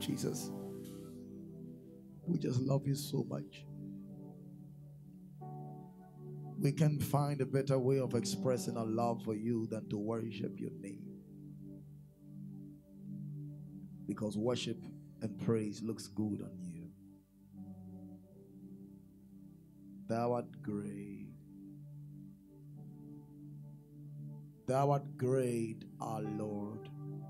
Jesus, we just love you so much. We can't find a better way of expressing our love for you than to worship your name. Because worship and praise looks good on you. Thou art great. Thou art great, our Lord.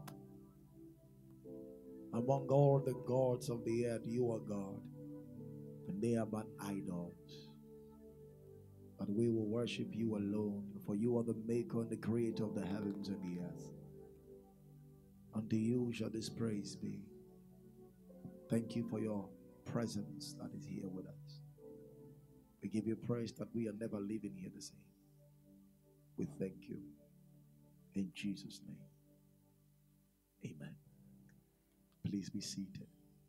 Among all the gods of the earth, you are God, and they are but idols. But we will worship you alone, for you are the maker and the creator of the heavens and the earth. Unto you shall this praise be. Thank you for your presence that is here with us. We give you praise that we are never leaving here the same. We thank you. In Jesus' name. Amen. Please be seated.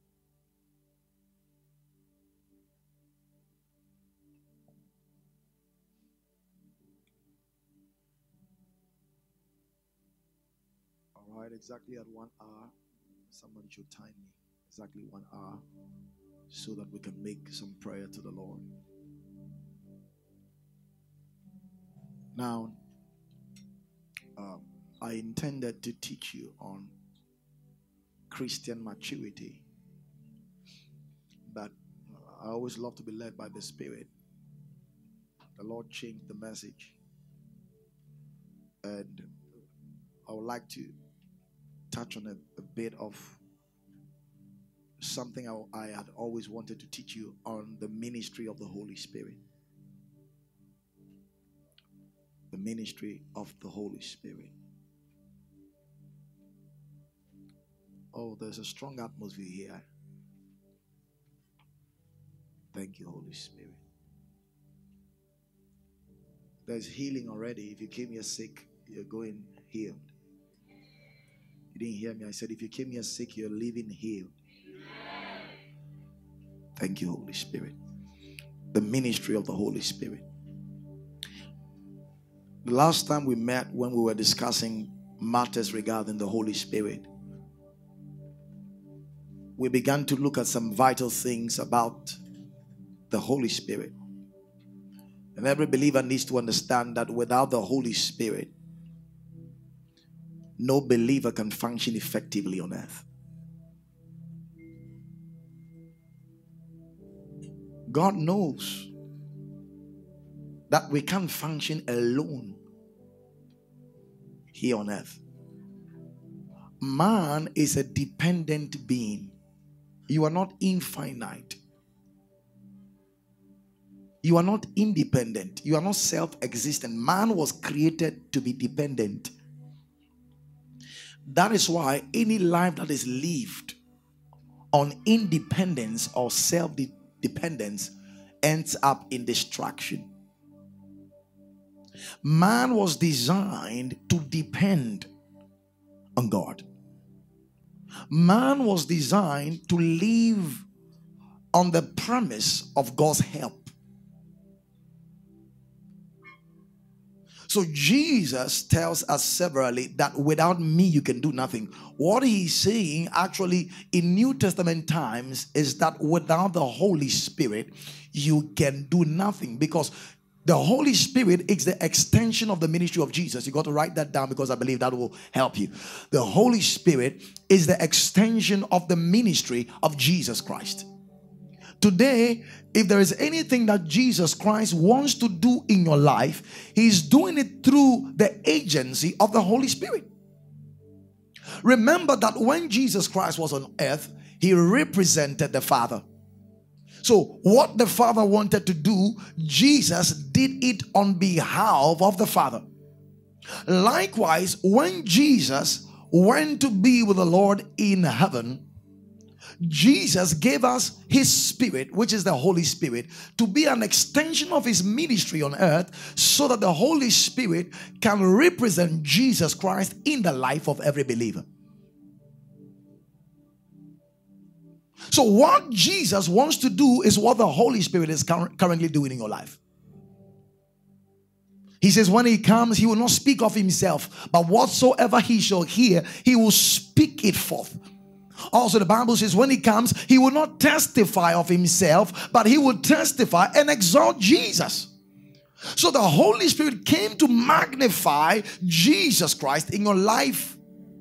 All right, exactly at 1 hour. Somebody should time me. Exactly 1 hour, so that we can make some prayer to the Lord. Now, I intended to teach you on Christian maturity, but I always love to be led by the Spirit. The Lord changed the message, and I would like to touch on a bit of something I had always wanted to teach you on the ministry of the Holy Spirit. The ministry of the Holy Spirit. Oh, there's a strong atmosphere here. Thank you, Holy Spirit. There's healing already. If you came here sick, you're going healed. You didn't hear me. I said, if you came here sick, you're leaving healed. Thank you, Holy Spirit. The ministry of the Holy Spirit. The last time we met, when we were discussing matters regarding the Holy Spirit, we began to look at some vital things about the Holy Spirit. And every believer needs to understand that without the Holy Spirit, no believer can function effectively on earth. God knows that we can't function alone here on earth. Man is a dependent being. You are not infinite. You are not independent. You are not self-existent. Man was created to be dependent. That is why any life that is lived on independence or self-dependence ends up in destruction. Man was designed to depend on God. Man was designed to live on the premise of God's help. So Jesus tells us severally that without me you can do nothing. What he's saying actually in New Testament times is that without the Holy Spirit you can do nothing, because the Holy Spirit is the extension of the ministry of Jesus. You got to write that down, because I believe that will help you. The Holy Spirit is the extension of the ministry of Jesus Christ. Today, if there is anything that Jesus Christ wants to do in your life, he's doing it through the agency of the Holy Spirit. Remember that when Jesus Christ was on earth, he represented the Father. So what the Father wanted to do, Jesus did it on behalf of the Father. Likewise, when Jesus went to be with the Lord in heaven, Jesus gave us his Spirit, which is the Holy Spirit, to be an extension of his ministry on earth, so that the Holy Spirit can represent Jesus Christ in the life of every believer. So what Jesus wants to do is what the Holy Spirit is currently doing in your life. He says when he comes, he will not speak of himself, but whatsoever he shall hear, he will speak it forth. Also, the Bible says when he comes, he will not testify of himself, but he will testify and exalt Jesus. So the Holy Spirit came to magnify Jesus Christ in your life.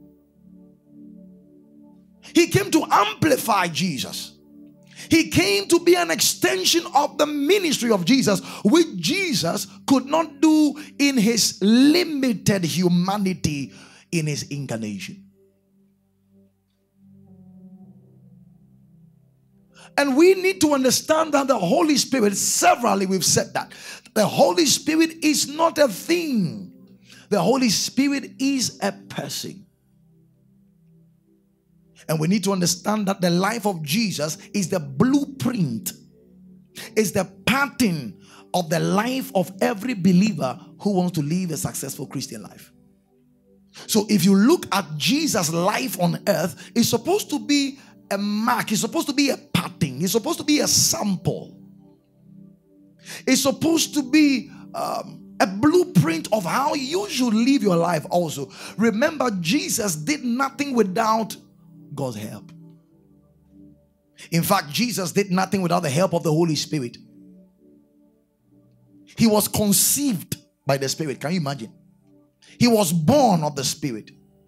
He came to amplify Jesus. He came to be an extension of the ministry of Jesus, which Jesus could not do in his limited humanity in his incarnation. And we need to understand that the Holy Spirit, severally we've said that, the Holy Spirit is not a thing. The Holy Spirit is a person. And we need to understand that the life of Jesus is the blueprint, is the pattern of the life of every believer who wants to live a successful Christian life. So if you look at Jesus' life on earth, it's supposed to be a mark, it's supposed to be a pattern, it's supposed to be a sample. It's supposed to be a blueprint of how you should live your life also. Remember, Jesus did nothing without God's help. In fact, Jesus did nothing without the help of the Holy Spirit. He was conceived by the Spirit. Can you imagine? He was born of the Spirit.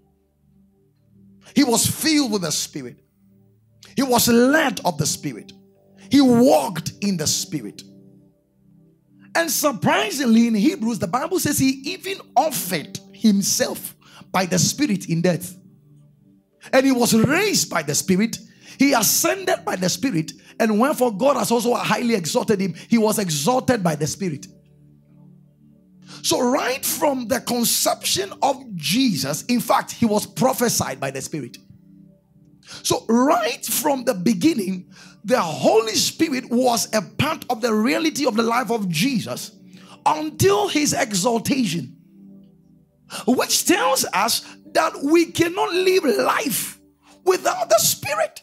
He was filled with the Spirit. He was led of the Spirit. He walked in the Spirit. And surprisingly, in Hebrews, the Bible says he even offered himself by the Spirit in death. And he was raised by the Spirit. He ascended by the Spirit. And wherefore God has also highly exalted him. He was exalted by the Spirit. So right from the conception of Jesus, in fact, he was prophesied by the Spirit. So right from the beginning, the Holy Spirit was a part of the reality of the life of Jesus until his exaltation, which tells us that we cannot live life without the Spirit.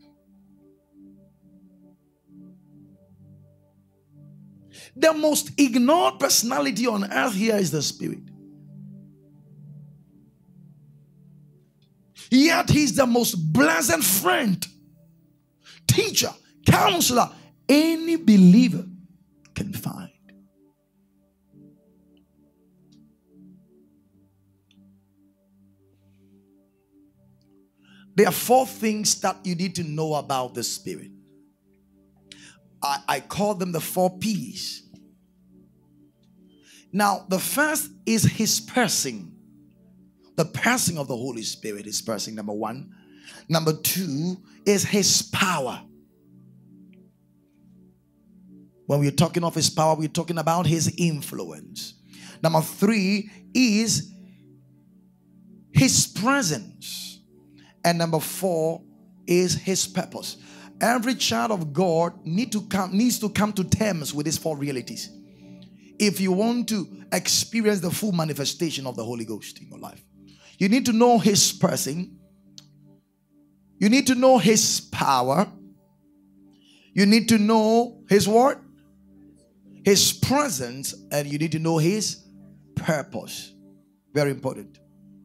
The most ignored personality on earth here is the Spirit. Yet he's the most blessed friend, teacher, counselor any believer can find. There are 4 things that you need to know about the Spirit. I call them the 4 P's. Now, the first is his person. The person of the Holy Spirit is person, number 1. Number 2 is his power. When we're talking of his power, we're talking about his influence. Number 3 is his presence. And number 4 is his purpose. Every child of God needs to come to terms with these 4 realities if you want to experience the full manifestation of the Holy Ghost in your life. You need to know his person. You need to know his power. You need to know his what? His presence. And you need to know his purpose. Very important.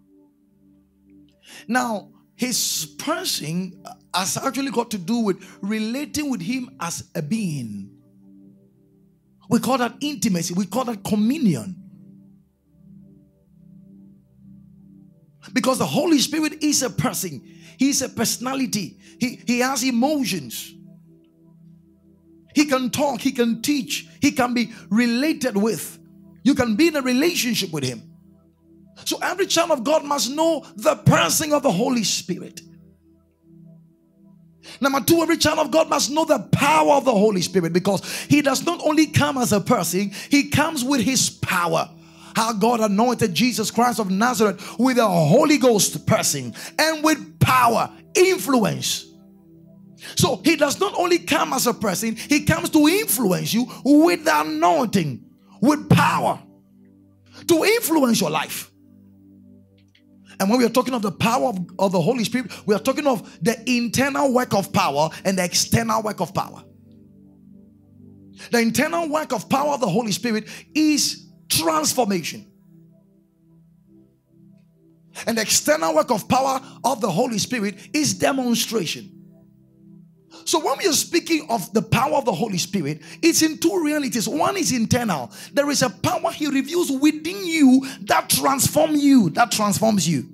Now, his person has actually got to do with relating with him as a being. We call that intimacy. We call that communion. Because the Holy Spirit is a person. He's a personality. He has emotions. He can talk. He can teach. He can be related with. You can be in a relationship with him. So every child of God must know the person of the Holy Spirit. Number 2, every child of God must know the power of the Holy Spirit, because he does not only come as a person, he comes with his power. How God anointed Jesus Christ of Nazareth with a Holy Ghost person and with power, influence. So he does not only come as a person, he comes to influence you with the anointing, with power, to influence your life. And when we are talking of the power of the Holy Spirit, we are talking of the internal work of power and the external work of power. The internal work of power of the Holy Spirit is transformation. And the external work of power of the Holy Spirit is demonstration. So when we are speaking of the power of the Holy Spirit, it's in two realities. One is internal. There is a power he reveals within you that transforms you.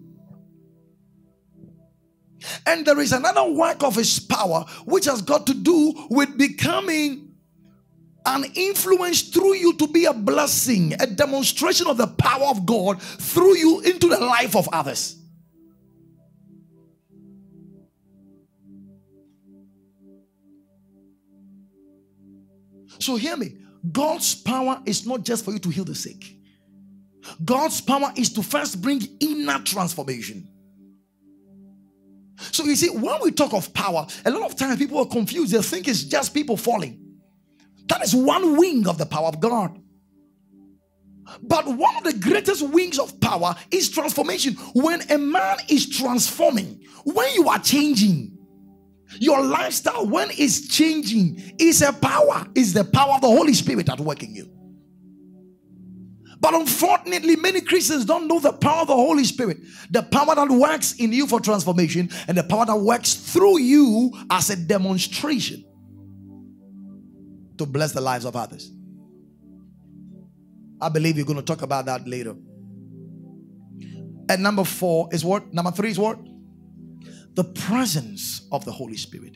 And there is another work of his power which has got to do with becoming an influence through you to be a blessing, a demonstration of the power of God through you into the life of others. So hear me. God's power is not just for you to heal the sick. God's power is to first bring inner transformation. So you see, when we talk of power, a lot of times people are confused. They think it's just people falling. That is one wing of the power of God. But one of the greatest wings of power is transformation. When a man is transforming, when you are changing, your lifestyle, when it's changing, is a power. Is the power of the Holy Spirit at work in you. But unfortunately, many Christians don't know the power of the Holy Spirit. The power that works in you for transformation and the power that works through you as a demonstration to bless the lives of others. I believe you're going to talk about that later. And number 4 is what? Number 3 is what? The presence of the Holy Spirit.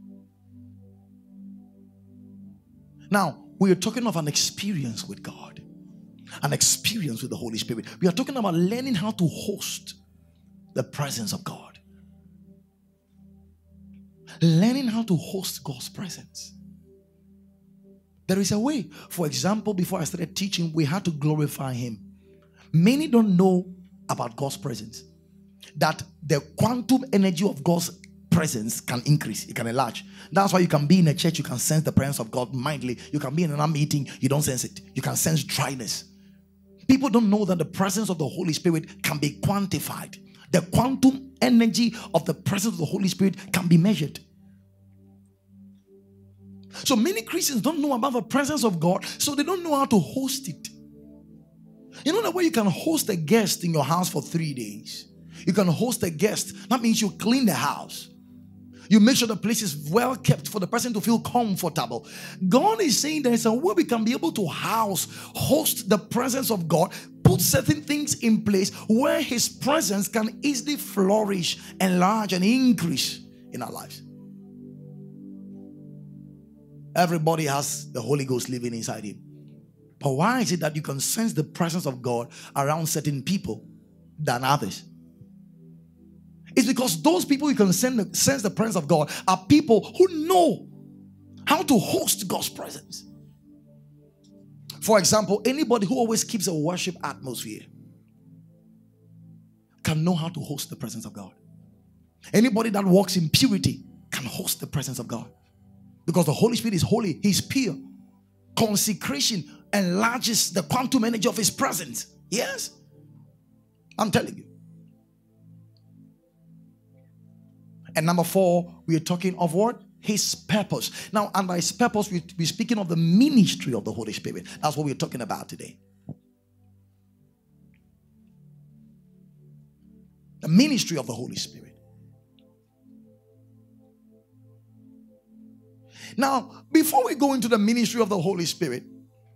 Now, we are talking of an experience with God, an experience with the Holy Spirit. We are talking about learning how to host the presence of God, learning how to host God's presence. There is a way. For example, before I started teaching, we had to glorify Him. Many don't know about God's presence, that the quantum energy of God's presence can increase, it can enlarge. That's why you can be in a church, you can sense the presence of God mightily. You can be in another meeting, you don't sense it. You can sense dryness. People don't know that the presence of the Holy Spirit can be quantified. The quantum energy of the presence of the Holy Spirit can be measured. So many Christians don't know about the presence of God, so they don't know how to host it. You know the way you can host a guest in your house for 3 days? You can host a guest. That means you clean the house. You make sure the place is well kept for the person to feel comfortable. God is saying there is a way we can be able to host the presence of God, put certain things in place where His presence can easily flourish, enlarge, and increase in our lives. Everybody has the Holy Ghost living inside him. But why is it that you can sense the presence of God around certain people than others? It's because those people you can sense the presence of God are people who know how to host God's presence. For example, anybody who always keeps a worship atmosphere can know how to host the presence of God. Anybody that walks in purity can host the presence of God. Because the Holy Spirit is holy, He's pure. Consecration enlarges the quantum energy of His presence. Yes, I'm telling you. And number 4, we are talking of what? His purpose. Now, under His purpose, we're speaking of the ministry of the Holy Spirit. That's what we're talking about today. The ministry of the Holy Spirit. Now, before we go into the ministry of the Holy Spirit,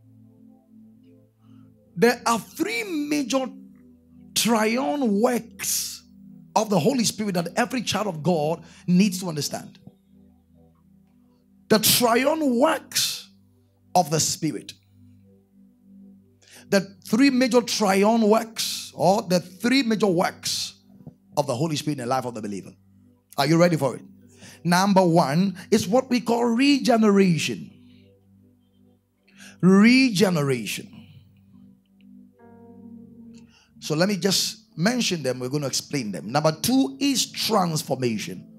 there are 3 major triune works of the Holy Spirit that every child of God needs to understand. The triune works of the Spirit. The 3 major triune works, or the 3 major works of the Holy Spirit in the life of the believer. Are you ready for it? Number 1 is what we call regeneration. Regeneration. So let me just mention them. We're going to explain them. Number 2 is transformation.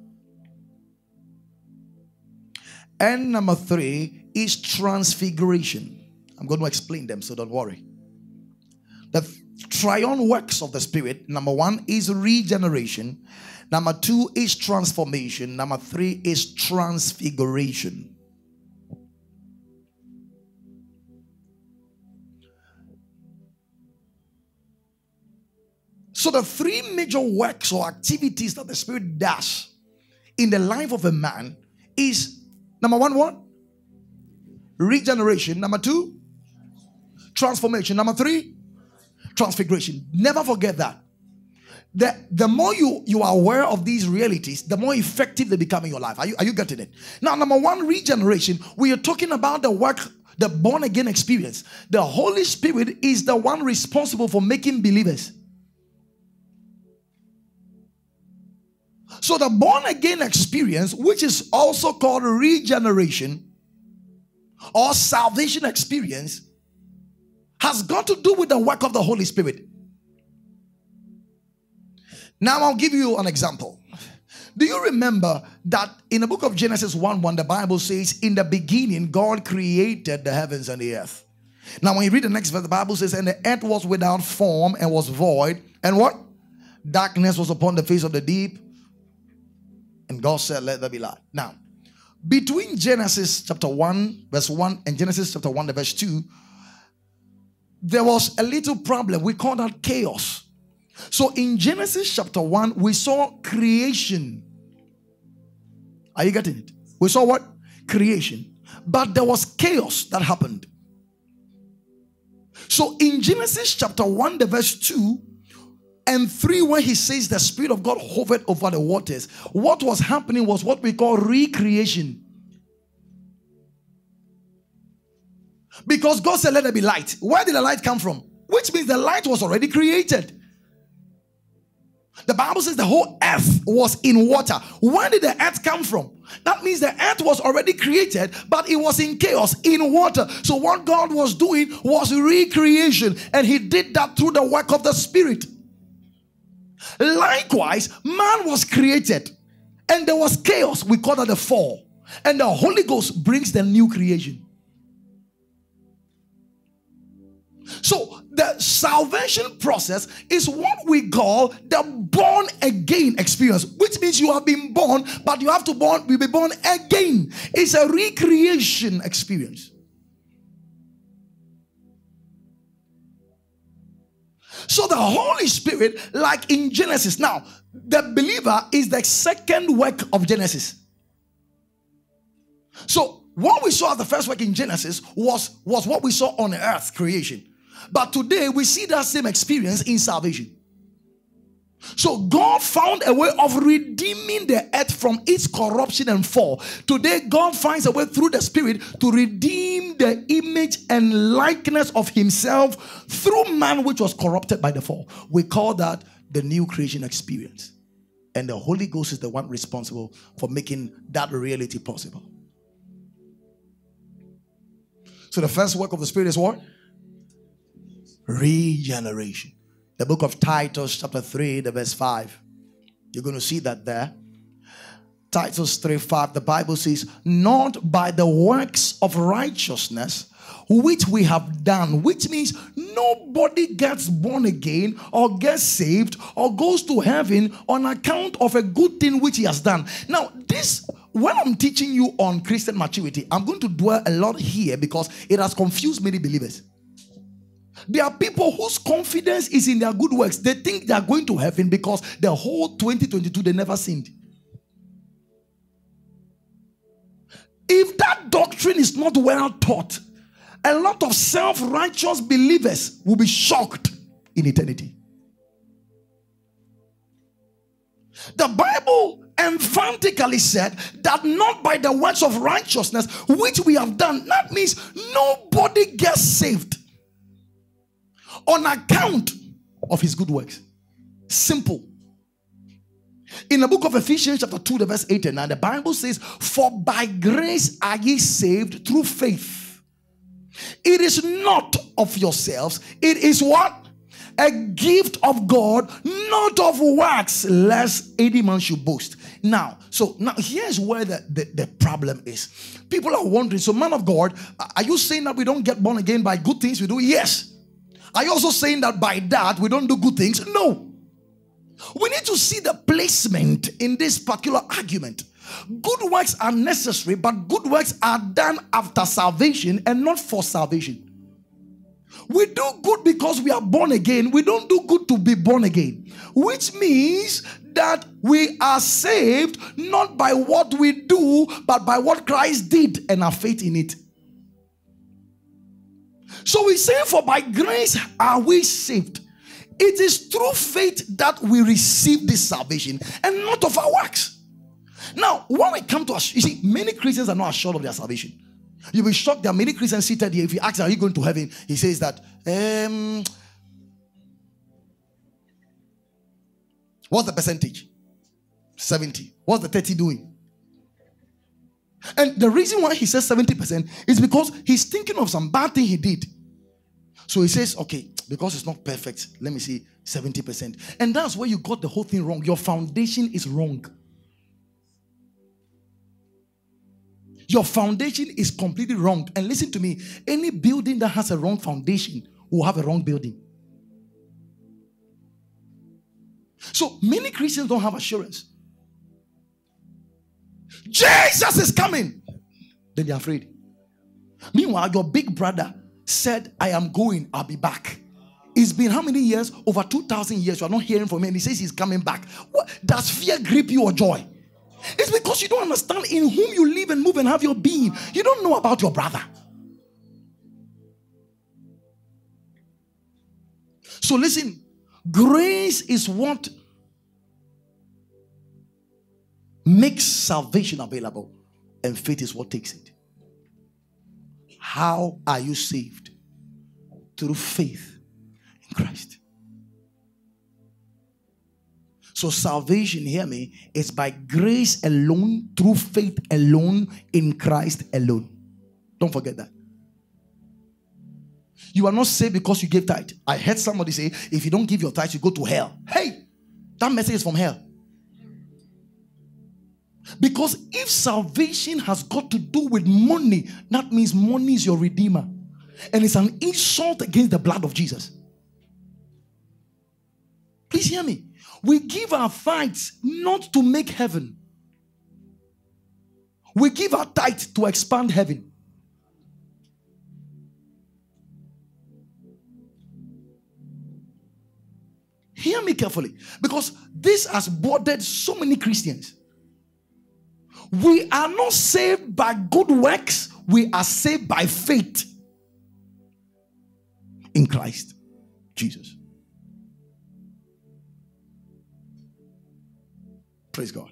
And number 3 is transfiguration. I'm going to explain them, so don't worry. The triune works of the Spirit. Number 1 is regeneration. Number 2 is transformation. Number 3 is transfiguration. So So the three major works or activities that the Spirit does in the life of a man is, number one, what? Regeneration. Number two, transformation. Number three, transfiguration. Never forget that. The more you are aware of these realities, the more effective they become in your life. Are you getting it? Now, number one, regeneration. We are talking about the work, the born again experience. The Holy Spirit is the one responsible for making believers. So the born again experience, which is also called regeneration or salvation experience, has got to do with the work of the Holy Spirit. Now I'll give you an example. Do you remember that in the book of Genesis 1:1, the Bible says, in the beginning, God created the heavens and the earth. Now when you read the next verse, the Bible says, and the earth was without form and was void. And what? Darkness was upon the face of the deep. And God said, let there be light. Now, between Genesis chapter 1, verse 1 and Genesis chapter 1, verse 2, there was a little problem. We call that chaos. So in Genesis chapter 1, we saw creation. Are you getting it? We saw what? Creation. But there was chaos that happened. So in Genesis chapter 1, verse 2 and 3, where he says the Spirit of God hovered over the waters, what was happening was what we call recreation. Because God said, let there be light. Where did the light come from? Which means the light was already created. The Bible says the whole earth was in water. Where did the earth come from? That means the earth was already created, but it was in chaos, in water. So what God was doing was recreation, and he did that through the work of the Spirit. Likewise, man was created, and there was chaos. We call that the fall. And the Holy Ghost brings the new creation. So the salvation process is what we call the born again experience, which means you have been born, but you have to be born again. It's a recreation experience. So the Holy Spirit, like in Genesis, now the believer is the second work of Genesis. So what we saw as the first work in Genesis was what we saw on earth, creation. But today we see that same experience in salvation. So God found a way of redeeming the earth from its corruption and fall. Today God finds a way through the Spirit to redeem the image and likeness of himself through man, which was corrupted by the fall. We call that the new creation experience. And the Holy Ghost is the one responsible for making that reality possible. So the first work of the Spirit is what? Regeneration. The book of Titus chapter 3, verse 5. You're going to see that there. Titus 3:5. The Bible says, not by the works of righteousness which we have done, which means nobody gets born again or gets saved or goes to heaven on account of a good thing which he has done. Now, when I'm teaching you on Christian maturity, I'm going to dwell a lot here because it has confused many believers. There are people whose confidence is in their good works. They think they are going to heaven because the whole 2022 they never sinned. If that doctrine is not well taught, a lot of self-righteous believers will be shocked in eternity. The Bible emphatically said that not by the works of righteousness which we have done. That means nobody gets saved on account of his good works. Simple. In the book of Ephesians chapter 2, verse 8 and 9, the Bible says, for by grace are ye saved through faith. It is not of yourselves. It is what? A gift of God, not of works, lest any man should boast. Now here's where the problem is. People are wondering, so man of God, are you saying that we don't get born again by good things we do? Yes. Are you also saying that by that we don't do good things? No. We need to see the placement in this particular argument. Good works are necessary, but good works are done after salvation and not for salvation. We do good because we are born again. We don't do good to be born again. Which means that we are saved not by what we do, but by what Christ did and our faith in it. So we say, for by grace are we saved. It is through faith that we receive this salvation and not of our works. Now, when we come to us, you see, many Christians are not assured of their salvation. You'll be shocked. There are many Christians seated here. If you ask, are you going to heaven? He says that, what's the percentage? 70. What's the 30 doing? And the reason why he says 70% is because he's thinking of some bad thing he did. So he says, okay, because it's not perfect, let me see 70%. And that's where you got the whole thing wrong. Your foundation is wrong. Your foundation is completely wrong. And listen to me, any building that has a wrong foundation will have a wrong building. So many Christians don't have assurance. Jesus is coming. Then they're afraid. Meanwhile, your big brother said, I am going, I'll be back. It's been how many years? Over 2,000 years. You are not hearing from him. He says he's coming back. What? Does fear grip you or joy? It's because you don't understand in whom you live and move and have your being. You don't know about your brother. So listen, grace is what makes salvation available, and faith is what takes it. How are you saved? Through faith in Christ. So salvation, hear me, is by grace alone, through faith alone, in Christ alone. Don't forget that. You are not saved because you gave tithe. I heard somebody say, if you don't give your tithe, you go to hell. Hey, that message is from hell. Because if salvation has got to do with money, that means money is your redeemer. And it's an insult against the blood of Jesus. Please hear me. We give our tithes not to make heaven. We give our tithe to expand heaven. Hear me carefully, because this has bothered so many Christians. We are not saved by good works. We are saved by faith in Christ Jesus. Praise God.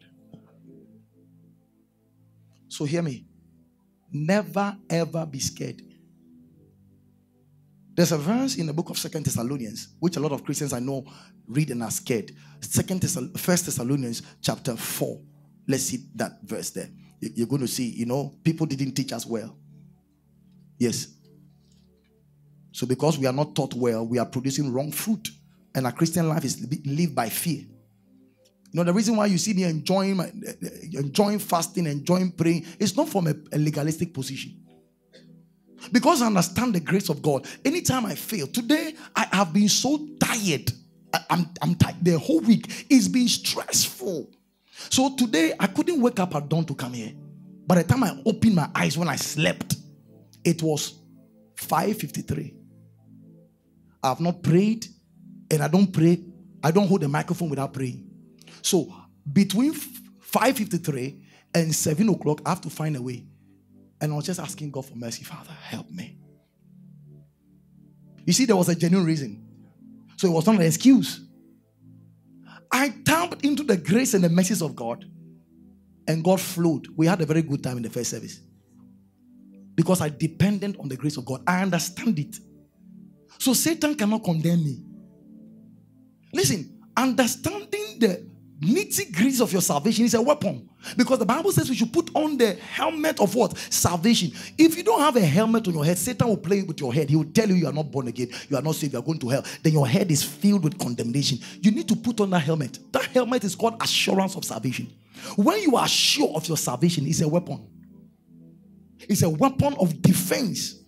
So hear me. Never ever be scared. There's a verse in the book of 2 Thessalonians, which a lot of Christians I know read and are scared. 1 Thessalonians chapter 4. Let's see that verse there. You're going to see, people didn't teach us well. Yes. So because we are not taught well, we are producing wrong fruit. And our Christian life is lived by fear. The reason why you see me enjoying fasting, enjoying praying, it's not from a legalistic position. Because I understand the grace of God. Anytime I fail, today I have been so tired. I'm tired. The whole week it's been stressful. So today I couldn't wake up at dawn to come here. By the time I opened my eyes when I slept, it was 5:53. I have not prayed, and I don't pray. I don't hold the microphone without praying. So between 5:53 and 7 o'clock, I have to find a way. And I was just asking God for mercy. Father, help me. You see, there was a genuine reason. So it was not an excuse. I tapped into the grace and the mercies of God, and God flowed. We had a very good time in the first service because I depended on the grace of God. I understand it. So Satan cannot condemn me. Listen, understanding the nitty-gritty of your salvation is a weapon, because the Bible says we should put on the helmet of what? Salvation. If you don't have a helmet on your head, Satan will play with your head. He will tell you are not born again, you are not saved, you are going to hell. Then your head is filled with condemnation. You need to put on that helmet. That helmet is called assurance of salvation. When you are sure of your salvation, it's a weapon. It's a weapon of defense.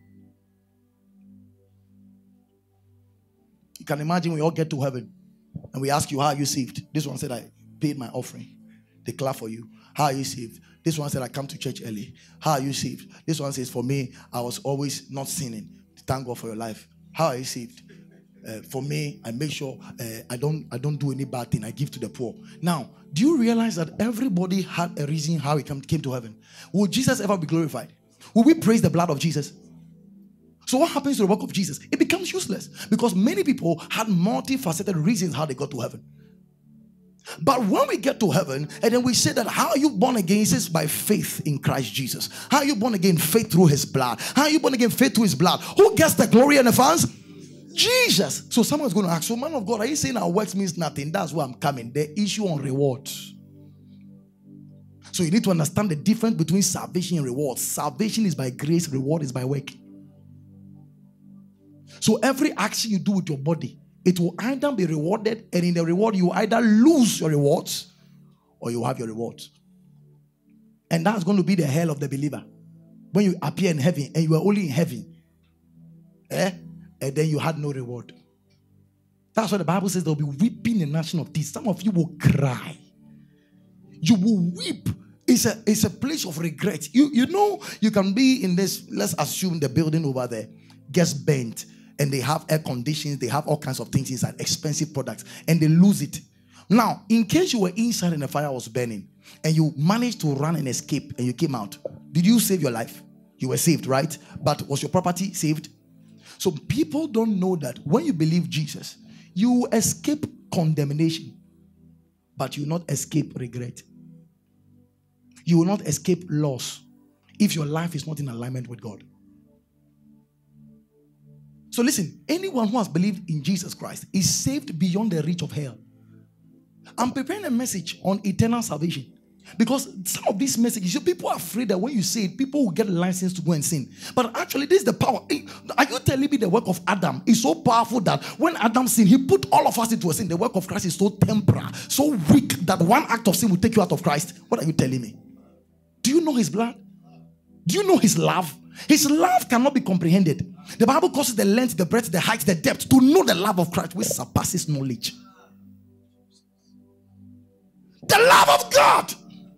You can imagine we all get to heaven and we ask you, how are you saved? This one said, I paid my offering. They clap for you. How are you saved? This one said, I come to church early. How are you saved? This one says, for me, I was always not sinning. Thank God for your life. How are you saved? For me, I make sure I don't do any bad thing. I give to the poor. Now, do you realize that everybody had a reason how he came to heaven? Will Jesus ever be glorified? Will we praise the blood of Jesus? So what happens to the work of Jesus? It becomes useless because many people had multifaceted reasons how they got to heaven. But when we get to heaven, and then we say that how are you born again? It says by faith in Christ Jesus. How are you born again? Faith through his blood. How are you born again? Faith through his blood. Who gets the glory and the funds? Jesus. So someone's going to ask, so man of God, are you saying our works means nothing? That's why I'm coming. The issue on reward. So you need to understand the difference between salvation and reward. Salvation is by grace, reward is by work. So every action you do with your body, it will either be rewarded, and in the reward you either lose your rewards or you have your rewards. And that's going to be the hell of the believer. When you appear in heaven and you are only in heaven, and then you had no reward. That's why the Bible says there will be weeping and gnashing of teeth. Some of you will cry. You will weep. It's a place of regret. You know, you can be in this, let's assume the building over there gets bent and they have air conditions, they have all kinds of things inside, expensive products, and they lose it. Now, in case you were inside and the fire was burning and you managed to run and escape and you came out, did you save your life? You were saved, right? But was your property saved? So people don't know that when you believe Jesus, you escape condemnation, but you will not escape regret. You will not escape loss if your life is not in alignment with God. So listen, anyone who has believed in Jesus Christ is saved beyond the reach of hell. I'm preparing a message on eternal salvation. Because some of these messages, people are afraid that when you say it, people will get a license to go and sin. But actually, this is the power. Are you telling me the work of Adam is so powerful that when Adam sinned, he put all of us into a sin? The work of Christ is so temporal, so weak that one act of sin will take you out of Christ. What are you telling me? Do you know his blood? Do you know his love? His love cannot be comprehended. The Bible calls it the length, the breadth, the height, the depth. To know the love of Christ, which surpasses knowledge. The love of God.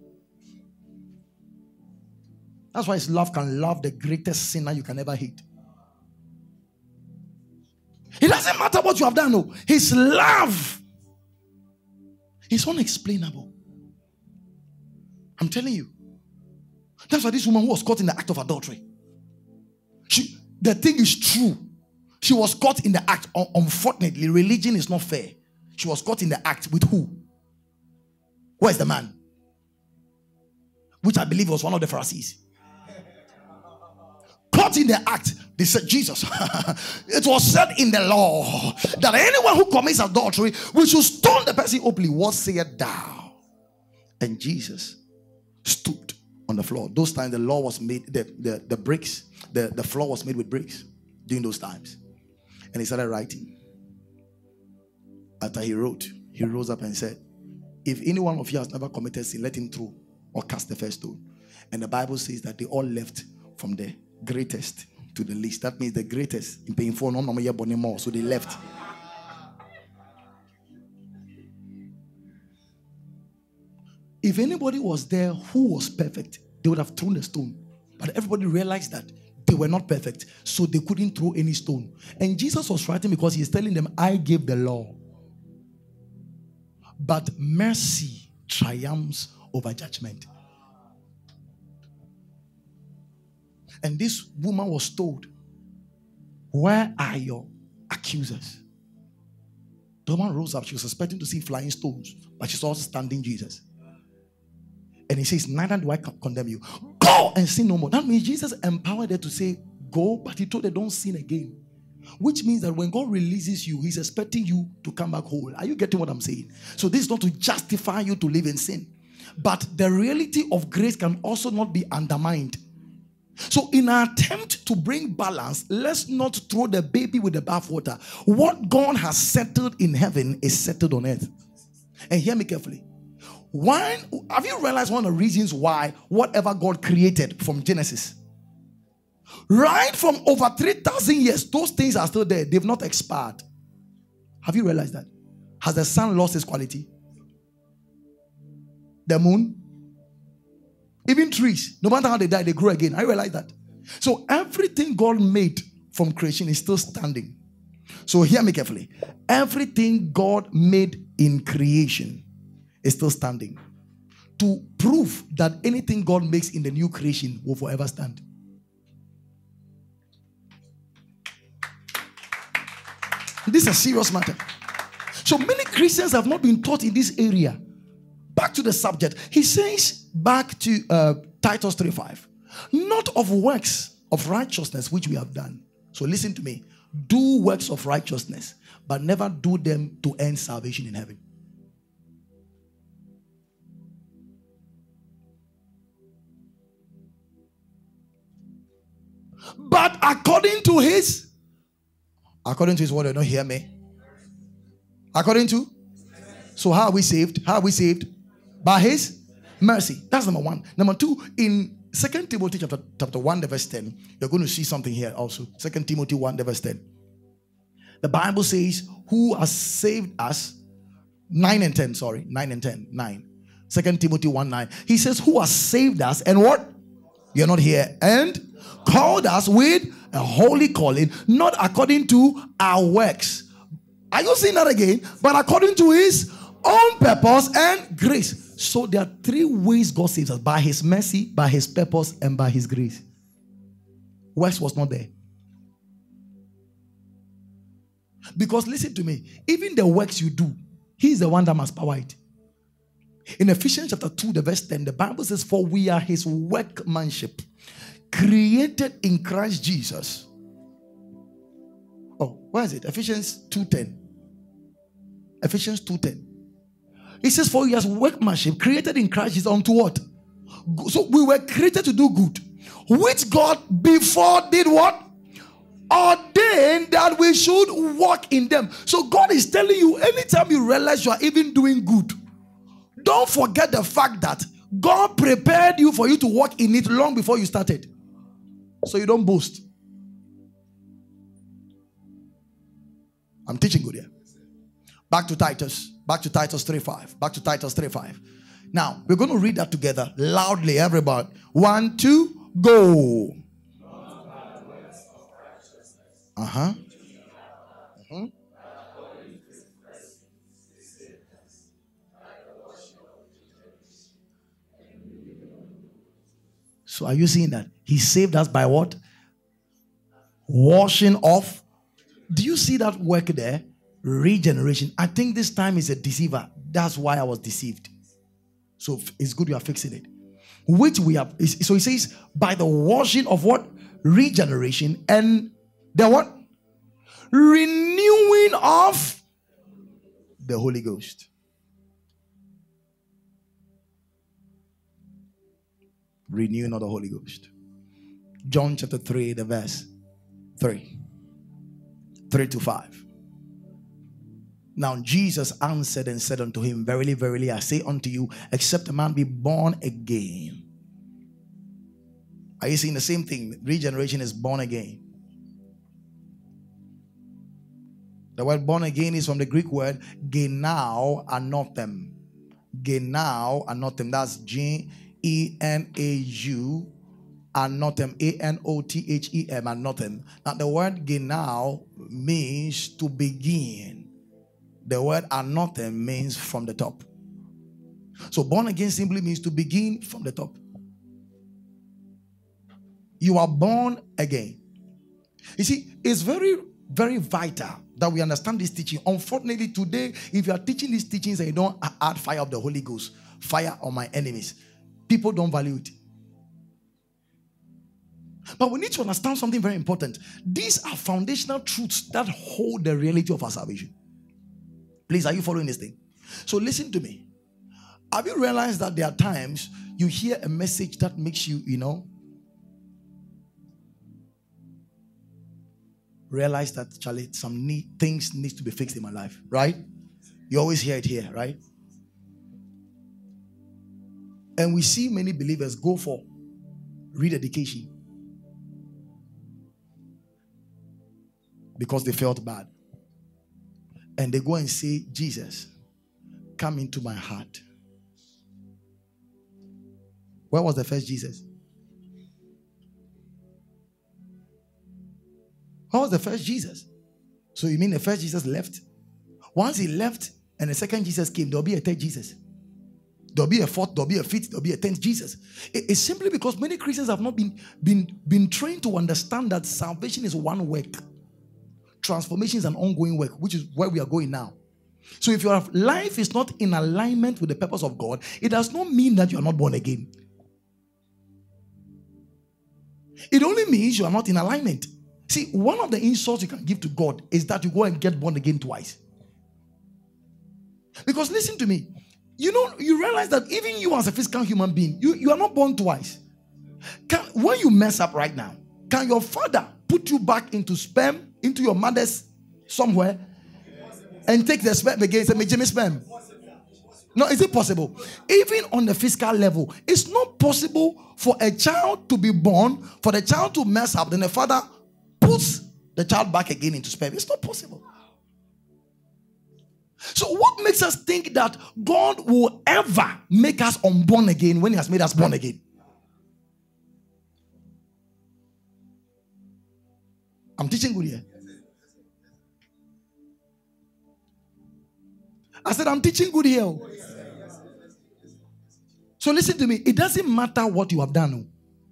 That's why his love can love the greatest sinner you can ever hate. It doesn't matter what you have done. No. His love is unexplainable. I'm telling you. That's why this woman who was caught in the act of adultery. The thing is true. She was caught in the act. Unfortunately, religion is not fair. She was caught in the act with who? Where's the man? Which I believe was one of the Pharisees. Caught in the act. They said, Jesus, it was said in the law that anyone who commits adultery, we should stone the person openly. What sayest thou? And Jesus stooped on the floor. Those times the law was made, the bricks, the floor was made with bricks during those times. And he started writing. After he wrote, he rose up and said, if any one of you has never committed sin, let him throw or cast the first stone. And the Bible says that they all left from the greatest to the least. That means the greatest in paying for no more. So they left. If anybody was there who was perfect, they would have thrown the stone. But everybody realized that they were not perfect, so they couldn't throw any stone. And Jesus was writing because he is telling them, I gave the law. But mercy triumphs over judgment. And this woman was told, where are your accusers? The woman rose up. She was expecting to see flying stones, but she saw standing Jesus. And he says, neither do I condemn you. Go and sin no more. That means Jesus empowered her to say, go, but he told her, don't sin again. Which means that when God releases you, he's expecting you to come back whole. Are you getting what I'm saying? So this is not to justify you to live in sin. But the reality of grace can also not be undermined. So in our attempt to bring balance, let's not throw the baby with the bathwater. What God has settled in heaven is settled on earth. And hear me carefully. Have you realized one of the reasons why whatever God created from Genesis, right from over 3,000 years, those things are still there. They've not expired. Have you realized that? Has the sun lost its quality? The moon? Even trees, no matter how they die, they grow again. I realize that. So everything God made from creation is still standing. So hear me carefully. Everything God made in creation is still standing, to prove that anything God makes in the new creation will forever stand. This is a serious matter. So many Christians have not been taught in this area. Back to the subject. He says, back to Titus 3:5, not of works of righteousness which we have done. So listen to me. Do works of righteousness, but never do them to earn salvation in heaven. But according to his word, you don't hear me. According to, so how are we saved? How are we saved? By his mercy. That's number one. Number two, in 2 Timothy chapter 1, verse 10, you're going to see something here also. 2 Timothy 1, verse 10. The Bible says, who has saved us, 9 and 10, 9. 2 Timothy 1, 9. He says, who has saved us and what? You're not here. And called us with a holy calling, not according to our works. Are you seeing that again? But according to his own purpose and grace. So there are three ways God saves us: by his mercy, by his purpose, and by his grace. Works was not there. Because listen to me, even the works you do, he is the one that must power it. In Ephesians chapter 2, verse 10, the Bible says, for we are his workmanship, created in Christ Jesus. Oh, where is it? Ephesians 2:10. Ephesians 2:10. It says, for we are workmanship, created in Christ Jesus unto what? So we were created to do good, which God before did what? Ordained that we should walk in them. So God is telling you, anytime you realize you are even doing good, don't forget the fact that God prepared you for you to walk in it long before you started. So you don't boast. I'm teaching good here. Back to Titus 3:5. Back to Titus 3:5. Now, we're going to read that together loudly, everybody. 1, 2, go. Uh-huh. Mm-hmm. So are you seeing that? He saved us by what? Washing off. Do you see that work there? Regeneration. I think this time is a deceiver. That's why I was deceived. So it's good you are fixing it. Which we have. So he says, by the washing of what? Regeneration. And the what? Renewing of the Holy Ghost. Renewing of the Holy Ghost. John chapter 3, the verse 3 to 5. Now Jesus answered and said unto him, verily, verily, I say unto you, except a man be born again. Are you seeing the same thing? Regeneration is born again. The word born again is from the Greek word genao anothem. Genao anothem. That's Genau anothem. Anothem. Anothem. Now the word genao means to begin. The word anothem means from the top. So born again simply means to begin from the top. You are born again. You see, it's very, very vital that we understand this teaching. Unfortunately, today, if you are teaching these teachings and you don't add fire of the Holy Ghost, fire on my enemies, people don't value it. But we need to understand something very important. These are foundational truths that hold the reality of our salvation. Please, are you following this thing? So listen to me. Have you realized that there are times you hear a message that makes you, realize that, Charlie, things need to be fixed in my life, right? You always hear it here, right? And we see many believers go for rededication because they felt bad. And they go and say, Jesus, come into my heart. Where was the first Jesus? Where was the first Jesus? So you mean the first Jesus left? Once he left and the second Jesus came, there'll be a third Jesus. There'll be a fourth, there'll be a fifth, there'll be a 10th Jesus. It's simply because many Christians have not been trained to understand that salvation is one work. Transformation is an ongoing work, which is where we are going now. So if your life is not in alignment with the purpose of God, it does not mean that you are not born again. It only means you are not in alignment. See, one of the insults you can give to God is that you go and get born again twice. Because listen to me, you realize that even you as a physical human being, you are not born twice. When you mess up right now, can your father put you back into sperm, into your mother's somewhere, and take the sperm again and say, Jimmy sperm? No, is it possible? Even on the physical level, it's not possible for a child to be born, for the child to mess up, then the father puts the child back again into sperm. It's not possible. So what makes us think that God will ever make us unborn again when he has made us born again? I'm teaching good here. I said I'm teaching good here. So listen to me. It doesn't matter what you have done.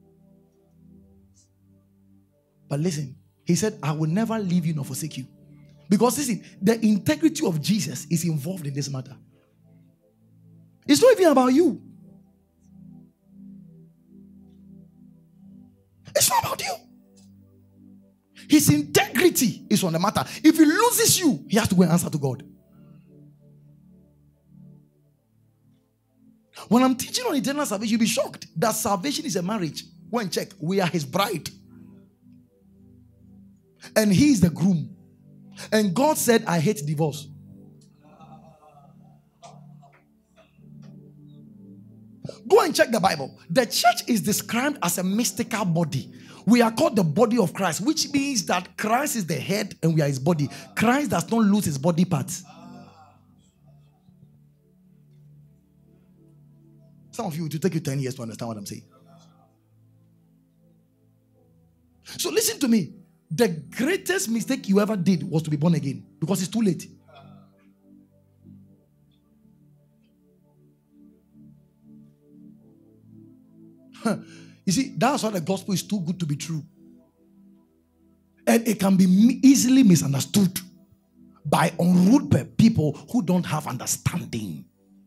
But listen, he said, I will never leave you nor forsake you. Because listen, the integrity of Jesus is involved in this matter. It's not even about you. It's not about you. His integrity is on the matter. If he loses you, he has to go and answer to God. When I'm teaching on eternal salvation, you'll be shocked that salvation is a marriage. Go and check. We are his bride. And he is the groom. And God said, I hate divorce. Go and check the Bible. The church is described as a mystical body. We are called the body of Christ, which means that Christ is the head and we are his body. Christ does not lose his body parts. Some of you, it will take you 10 years to understand what I'm saying. So listen to me. The greatest mistake you ever did was to be born again, because it's too late. You see, that's why the gospel is too good to be true. And it can be easily misunderstood by unruly people who don't have understanding.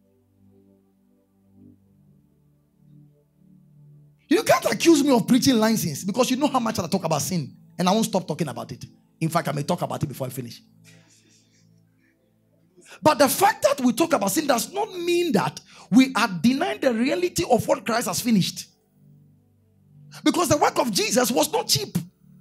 You can't accuse me of preaching license because you know how much I talk about sin. And I won't stop talking about it. In fact, I may talk about it before I finish. But the fact that we talk about sin does not mean that we are denying the reality of what Christ has finished. Because the work of Jesus was not cheap.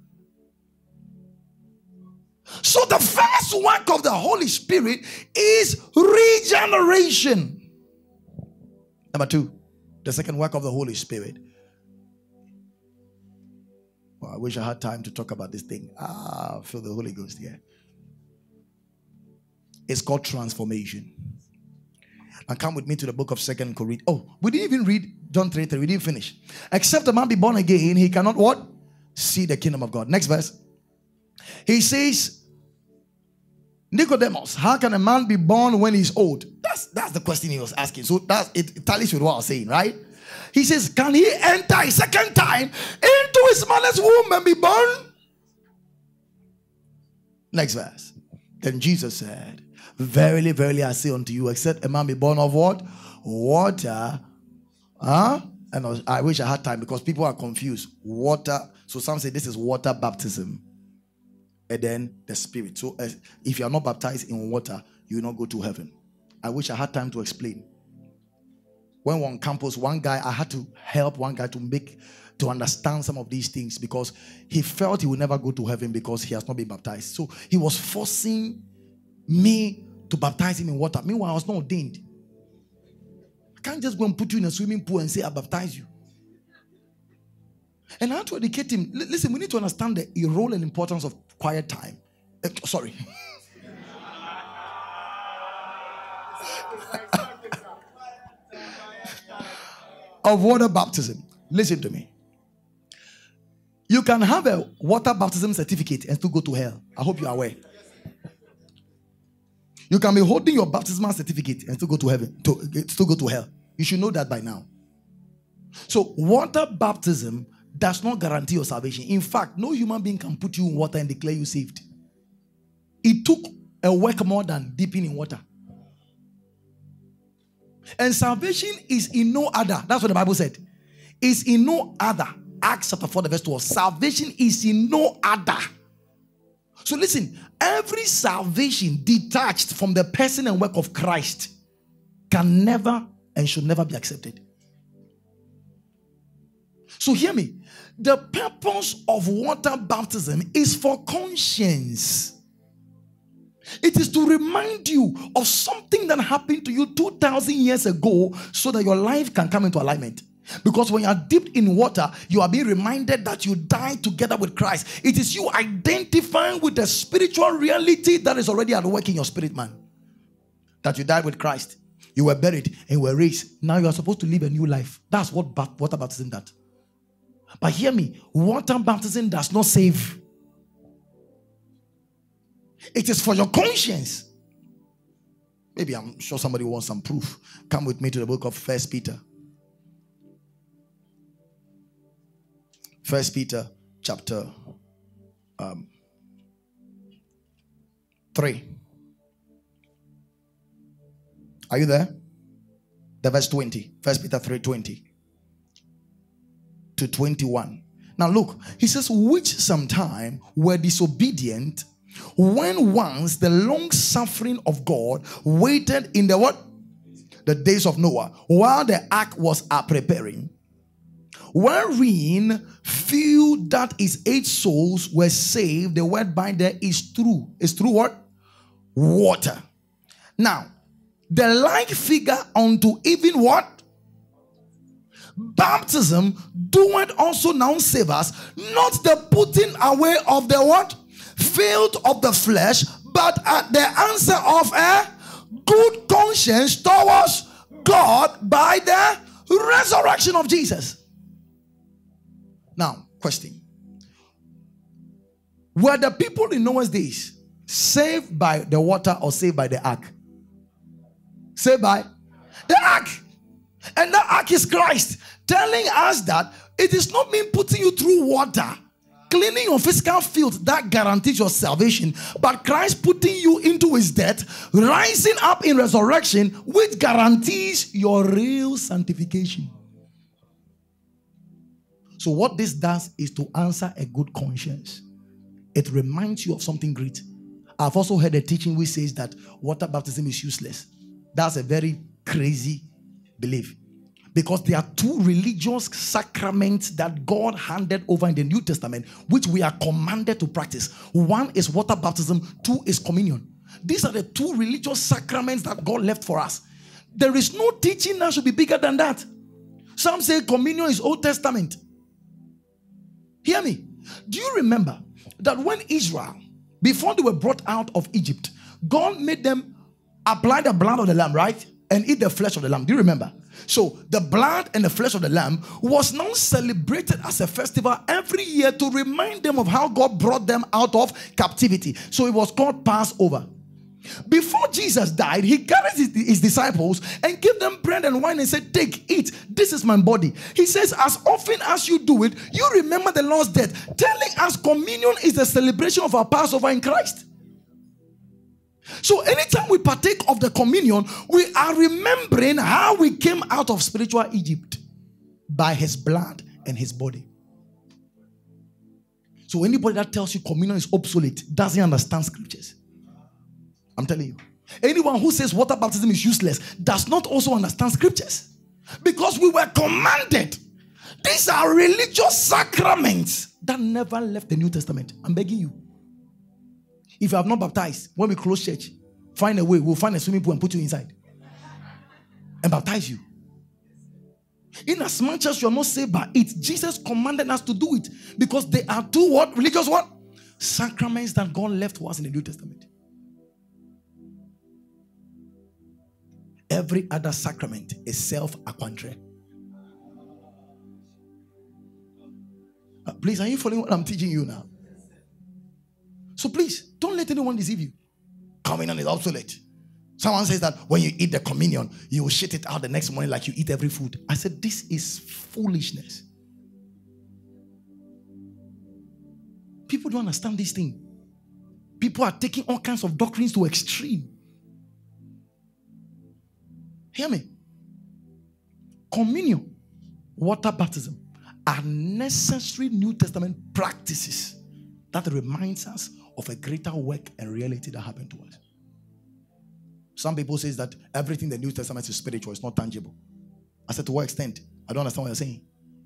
So the first work of the Holy Spirit is regeneration. Number 2, the second work of the Holy Spirit. Well, I wish I had time to talk about this thing. I feel the Holy Ghost here. It's called transformation. And come with me to the book of 2 Corinthians. Oh, we didn't even read John 3:3. We didn't finish. Except a man be born again, he cannot what? See the kingdom of God. Next verse. He says, Nicodemus, how can a man be born when he's old? That's the question he was asking. So it tallies with what I was saying, right? He says, can he enter a second time into his mother's womb and be born? Next verse. Then Jesus said, verily, verily, I say unto you, except a man be born of what? Water. And I wish I had time because people are confused. Water. So some say this is water baptism. And then the Spirit. So if you are not baptized in water, you will not go to heaven. I wish I had time to explain. When on campus, one guy, I had to help one guy to understand some of these things because he felt he would never go to heaven because he has not been baptized. So he was forcing me to baptize him in water. Meanwhile, I was not ordained. I can't just go and put you in a swimming pool and say, I baptize you. And I had to educate him. Listen, we need to understand the role and importance of quiet time. Sorry. Of water baptism. Listen to me. You can have a water baptism certificate and still go to hell. I hope you are aware. You can be holding your baptismal certificate and still go to heaven, still go to hell. You should know that by now. So water baptism does not guarantee your salvation. In fact, no human being can put you in water and declare you saved. It took a work more than dipping in water. And salvation is in no other. That's what the Bible said. Is in no other. Acts chapter 4, verse 12. Salvation is in no other. So listen, every salvation detached from the person and work of Christ can never and should never be accepted. So hear me. The purpose of water baptism is for conscience. It is to remind you of something that happened to you 2,000 years ago so that your life can come into alignment. Because when you are dipped in water, you are being reminded that you died together with Christ. It is you identifying with the spiritual reality that is already at work in your spirit, man. That you died with Christ. You were buried and were raised. Now you are supposed to live a new life. That's what water baptism does. But hear me, water baptism does not save. It is for your conscience. Maybe I'm sure somebody wants some proof. Come with me to the book of 1 Peter. 1 Peter chapter 3. Are you there? The verse 20. 1 Peter 3:20 to 21. Now look, he says, which sometime were disobedient, when once the long suffering of God waited in the what? The days of Noah, while the ark was preparing, wherein few, that is 8 souls, were saved. The word by there is through. Is through what? Water. Now, the like figure unto even what? Baptism doeth also now save us, not the putting away of the what? Filth of the flesh, but the answer of a good conscience towards God by the resurrection of Jesus. Now, question. Were the people in Noah's days saved by the water or saved by the ark? Saved by the ark. And the ark is Christ, telling us that it is not me putting you through water, cleaning your physical filth that guarantees your salvation, but Christ putting you into his death, rising up in resurrection, which guarantees your real sanctification. So what this does is to answer a good conscience. It reminds you of something great. I've also heard a teaching which says that water baptism is useless. That's a very crazy belief. Because there are 2 religious sacraments that God handed over in the New Testament, which we are commanded to practice. 1 is water baptism, 2 is communion. These are the 2 religious sacraments that God left for us. There is no teaching that should be bigger than that. Some say communion is Old Testament. Hear me. Do you remember that when Israel, before they were brought out of Egypt, God made them apply the blood of the lamb, right? And eat the flesh of the lamb. Do you remember? So the blood and the flesh of the lamb was now celebrated as a festival every year to remind them of how God brought them out of captivity. So it was called Passover. Before Jesus died, he gathered his disciples and gave them bread and wine and said, take, eat. This is my body. He says, as often as you do it, you remember the Lord's death. Telling us communion is the celebration of our Passover in Christ. So anytime we partake of the communion, we are remembering how we came out of spiritual Egypt by his blood and his body. So anybody that tells you communion is obsolete doesn't understand scriptures. I'm telling you. Anyone who says water baptism is useless does not also understand scriptures. Because we were commanded. These are religious sacraments that never left the New Testament. I'm begging you. If you have not baptized, when we close church, find a way. We'll find a swimming pool and put you inside. And baptize you. In as much as you are not saved by it, Jesus commanded us to do it. Because there are 2 what? Religious what? Sacraments that God left for us in the New Testament. Every other sacrament is self-acquainted. Please, are you following what I'm teaching you now? So please, don't let anyone deceive you. Communion is obsolete. Someone says that when you eat the communion, you will shit it out the next morning like you eat every food. I said, this is foolishness. People don't understand this thing. People are taking all kinds of doctrines to extreme. Hear me. Communion, water baptism are necessary New Testament practices that reminds us of a greater work and reality that happened to us. Some people say that everything in the New Testament is spiritual, it's not tangible. I said, to what extent? I don't understand what you're saying.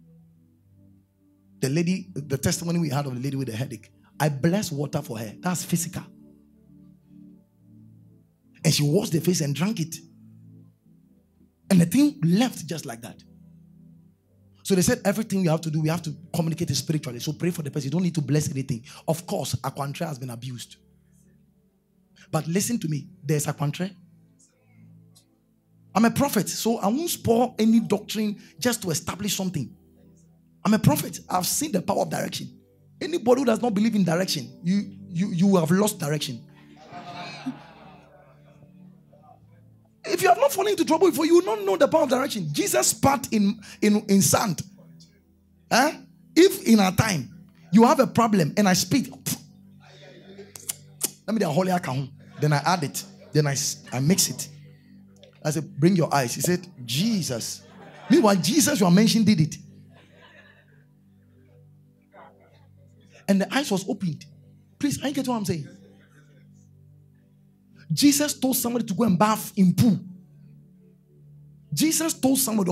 The testimony we had of the lady with the headache, I blessed water for her. That's physical. And she washed the face and drank it. And the thing left just like that. So they said everything you have to do, we have to communicate it spiritually. So pray for the person. You don't need to bless anything. Of course, aquantre has been abused. But listen to me. There's aquantre. I'm a prophet, so I won't spoil any doctrine just to establish something. I'm a prophet. I've seen the power of direction. Anybody who does not believe in direction, you have lost direction. If you have not fallen into trouble before, you will not know the power of direction. Jesus spat in sand. If in our time you have a problem and I spit, let me the holy account. Then I add it. Then I mix it. I said, bring your eyes. He said, Jesus. Meanwhile, Jesus you are mentioning did it. And the eyes was opened. Please, I get what I'm saying. Jesus told somebody to go and bath in pool. Jesus told somebody,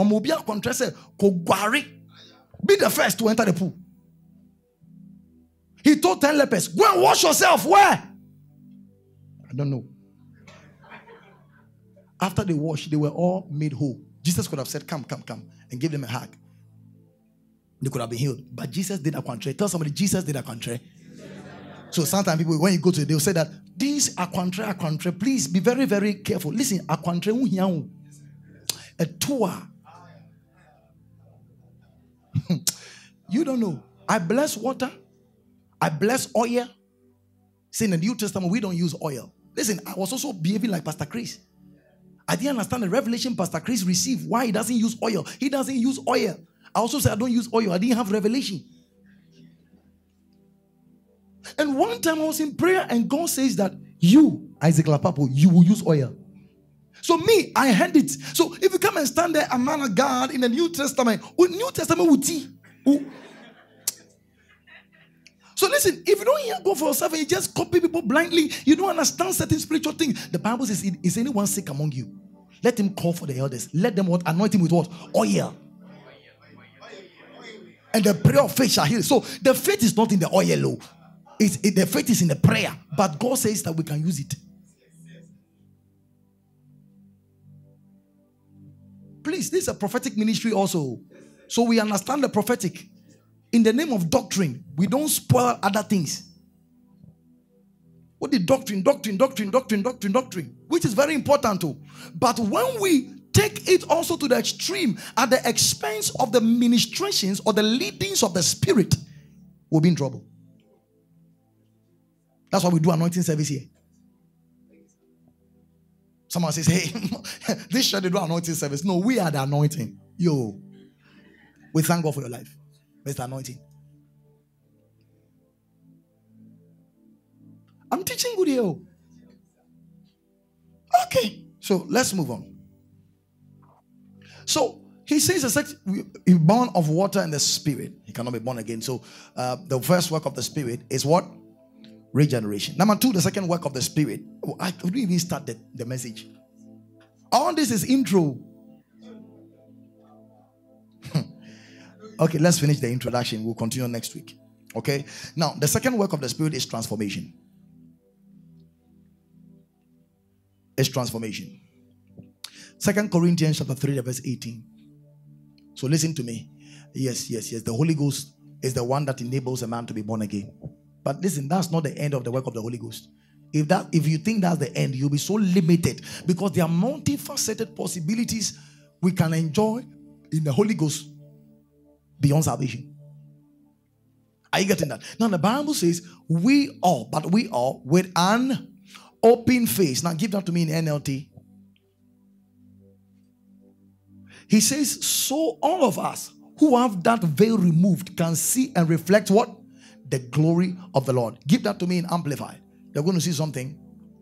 be the first to enter the pool. He told 10 lepers, go and wash yourself. Where? I don't know. After they washed, they were all made whole. Jesus could have said, come, and give them a hug. They could have been healed. But Jesus did a contrary. Tell somebody, Jesus did a contrary. So sometimes people, when you go to, they'll say that, this a contrary. Please be very, very careful. Listen, a contrary, a tour. You don't know. I bless water. I bless oil. See, in the New Testament, we don't use oil. Listen, I was also behaving like Pastor Chris. I didn't understand the revelation Pastor Chris received. Why he doesn't use oil. He doesn't use oil. I also said I don't use oil. I didn't have revelation. And one time I was in prayer and God says that you, Isaac Lapapo, you will use oil. So me, I heard it. So if you come and stand there, a man of God in the New Testament with tea. So listen, if you don't hear God for yourself and you just copy people blindly, you don't understand certain spiritual things. The Bible says, is anyone sick among you? Let him call for the elders. Let them anoint him with what? Oil. And the prayer of faith shall heal. So the faith is not in the oil. The faith is in the prayer. But God says that we can use it. Please, this is a prophetic ministry also. So we understand the prophetic. In the name of doctrine, we don't spoil other things. What the doctrine, which is very important too. But when we take it also to the extreme at the expense of the ministrations or the leadings of the Spirit, we'll be in trouble. That's why we do anointing service here. Someone says, hey, this should do anointing service. No, we are the anointing. Yo, we thank God for your life. Mr. Anointing. I'm teaching good here. Okay, so let's move on. So he says, he's born of water and the Spirit. He cannot be born again. So the first work of the Spirit is what? Regeneration. Number 2, the second work of the Spirit. I couldn't even start the message. All this is intro. Okay, let's finish the introduction. We'll continue next week. Okay. Now, the second work of the Spirit is transformation. It's transformation. 2 Corinthians chapter 3, verse 18. So listen to me. Yes. The Holy Ghost is the one that enables a man to be born again. But listen, that's not the end of the work of the Holy Ghost. If you think that's the end, you'll be so limited, because there are multifaceted possibilities we can enjoy in the Holy Ghost beyond salvation. Are you getting that? Now the Bible says we all with an open face. Now give that to me in NLT. He says, so all of us who have that veil removed can see and reflect what? The glory of the Lord. Give that to me in Amplified. You're going to see something.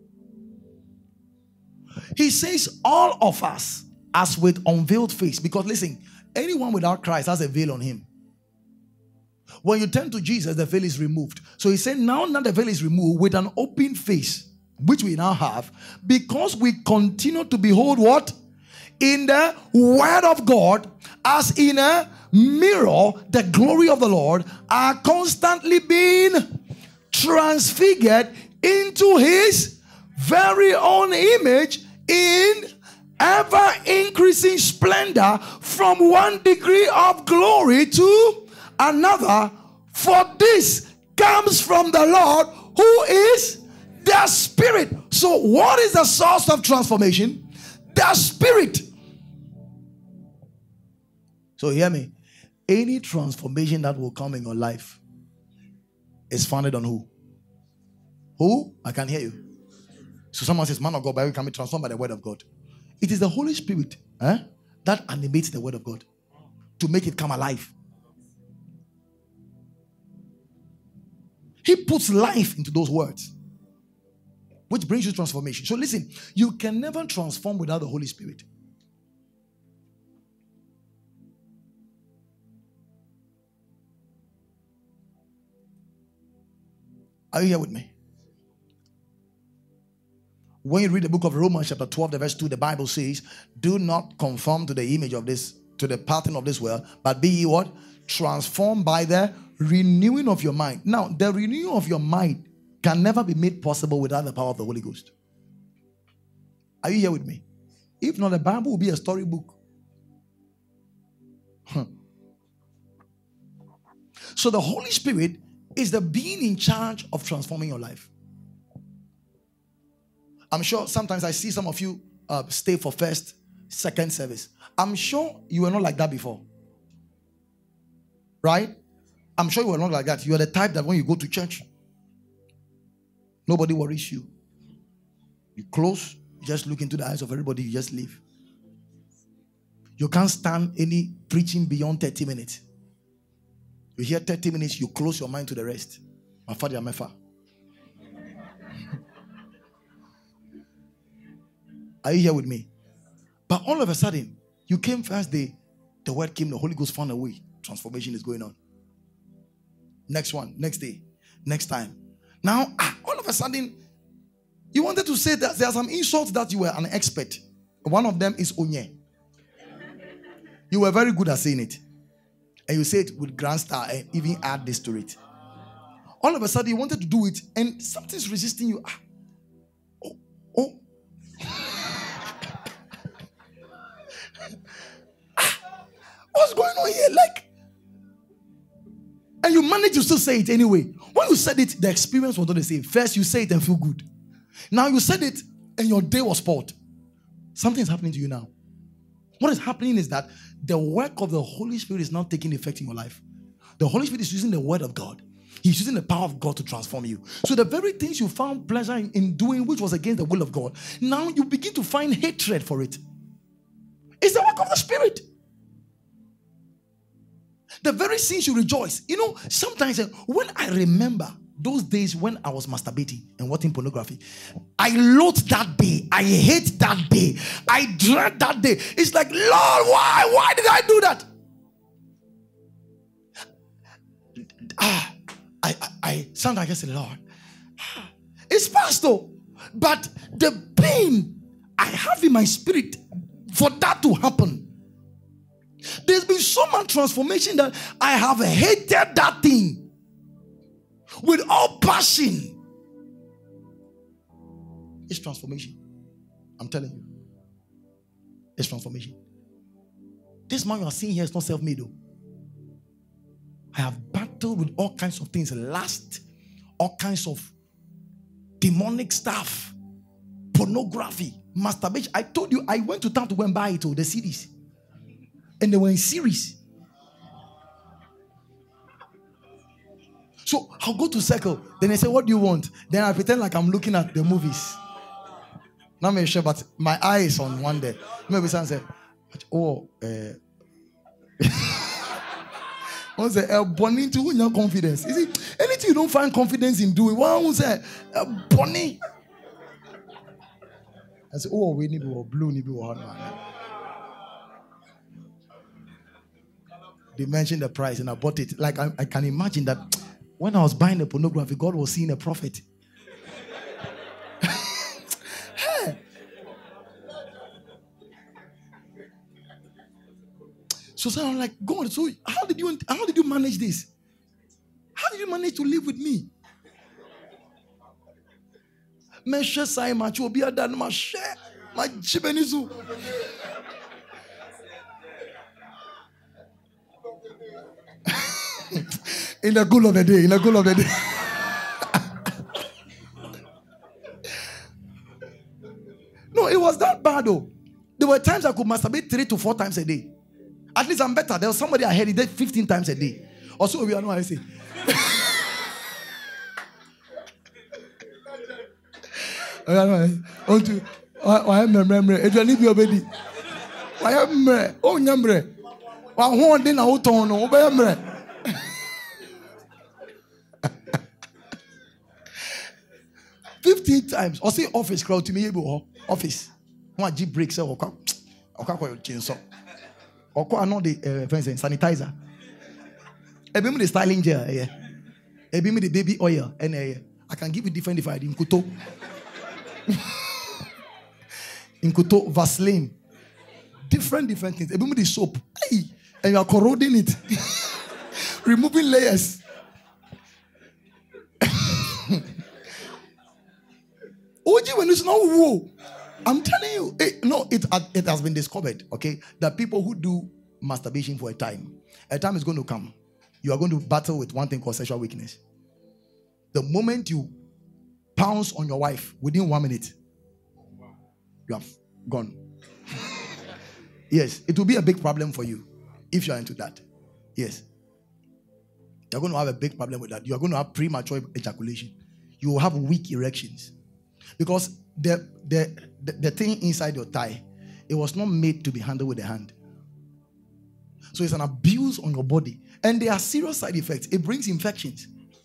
He says all of us as with unveiled face. Because listen, anyone without Christ has a veil on him. When you turn to Jesus, the veil is removed. So he said, now that the veil is removed with an open face, which we now have, because we continue to behold what? In the word of God, as in a mirror, the glory of the Lord, are constantly being transfigured into his very own image in ever increasing splendor from one degree of glory to another. For this comes from the Lord, who is the Spirit. So what is the source of transformation? The Spirit. So hear me. Any transformation that will come in your life is founded on who? Who? I can hear you. So someone says, man of God, Bible can be transformed by the word of God. It is the Holy Spirit that animates the word of God to make it come alive. He puts life into those words, which brings you transformation. So listen, you can never transform without the Holy Spirit. Are you here with me? When you read the book of Romans chapter 12, the verse 2, the Bible says, do not conform to the image of this, to the pattern of this world, but be ye what? Transformed by the renewing of your mind. Now, the renewing of your mind can never be made possible without the power of the Holy Ghost. Are you here with me? If not, the Bible will be a storybook. So the Holy Spirit is the being in charge of transforming your life. I'm sure sometimes I see some of you stay for first, second service. I'm sure you were not like that before. Right? I'm sure you were not like that. You are the type that when you go to church, nobody worries you. You close, you just look into the eyes of everybody, you just leave. You can't stand any preaching beyond 30 minutes. You hear 30 minutes, you close your mind to the rest. Are you here with me? But all of a sudden, you came first day, the word came, the Holy Ghost found a way. Transformation is going on. Next one, next day, next time. Now, all of a sudden, you wanted to say that there are some insults that you were an expert. One of them is onye. You were very good at saying it. And you say it with grand style and even add this to it. All of a sudden, you wanted to do it and something's resisting you. What's going on here? And you managed to still say it anyway. When you said it, the experience was not the same. First, you say it and feel good. Now you said it and your day was spoiled. Something is happening to you now. What is happening is that the work of the Holy Spirit is not taking effect in your life. The Holy Spirit is using the word of God. He's using the power of God to transform you. So the very things you found pleasure in doing, which was against the will of God, now you begin to find hatred for it. It's the work of the Spirit. The very sins you rejoice. You know, sometimes when I remember those days when I was masturbating and watching pornography, I loathe that day. I hate that day. I dread that day. It's like, Lord, why? Why did I do that? I sometimes I say, Lord, it's past though. But the pain I have in my spirit for that to happen, there's been so much transformation that I have hated that thing with all passion. It's transformation. I'm telling you. It's transformation. This man you are seeing here is not self-made though. I have battled with all kinds of things, lust, all kinds of demonic stuff, pornography, masturbation. I told you, I went to town to go and buy it, the CDs. And they were in series. So I'll go to Circle. Then they say, what do you want? Then I pretend like I'm looking at the movies. Not very sure, but my eye is on one day. Maybe someone say, oh, what's the bonnie to win your confidence? Is it anything you don't find confidence in doing? One will say, bonnie. I say, oh, we need blue, need to They mentioned the price and I bought it. Like I can imagine that when I was buying the pornography, God was seeing a prophet. Hey. So I'm like, God, so how did you manage this? How did you manage to live with me? Mesha sai macho bia dan ma share ma chibenizu. In the cool of the day, No, it was that bad though. There were times I could masturbate 3 to 4 times a day. At least I'm better. There was somebody I heard he did 15 times a day. Also, we are not I say. I am remember. If you leave your baby, I am oh number. I want dinner out on over. 15 times. Or say office crowd to me office. One G breaks or call your chainsaw. Or call another sanitizer. A bit the styling gel, a bit the baby oil, and I can give you different if I in Kuto. In Kuto, Vaseline. Different things. A bit the soap. Hey, and you are corroding it. Removing layers. Oji, when it's not woo, I'm telling you, it has been discovered, okay, that people who do masturbation for a time is going to come. You are going to battle with one thing called sexual weakness. The moment you pounce on your wife within 1 minute, you have gone. Yes, it will be a big problem for you if you are into that. Yes. You're going to have a big problem with that. You are going to have premature ejaculation. You will have weak erections. Because the thing inside your thigh, it was not made to be handled with the hand. So it's an abuse on your body. And there are serious side effects. It brings infections.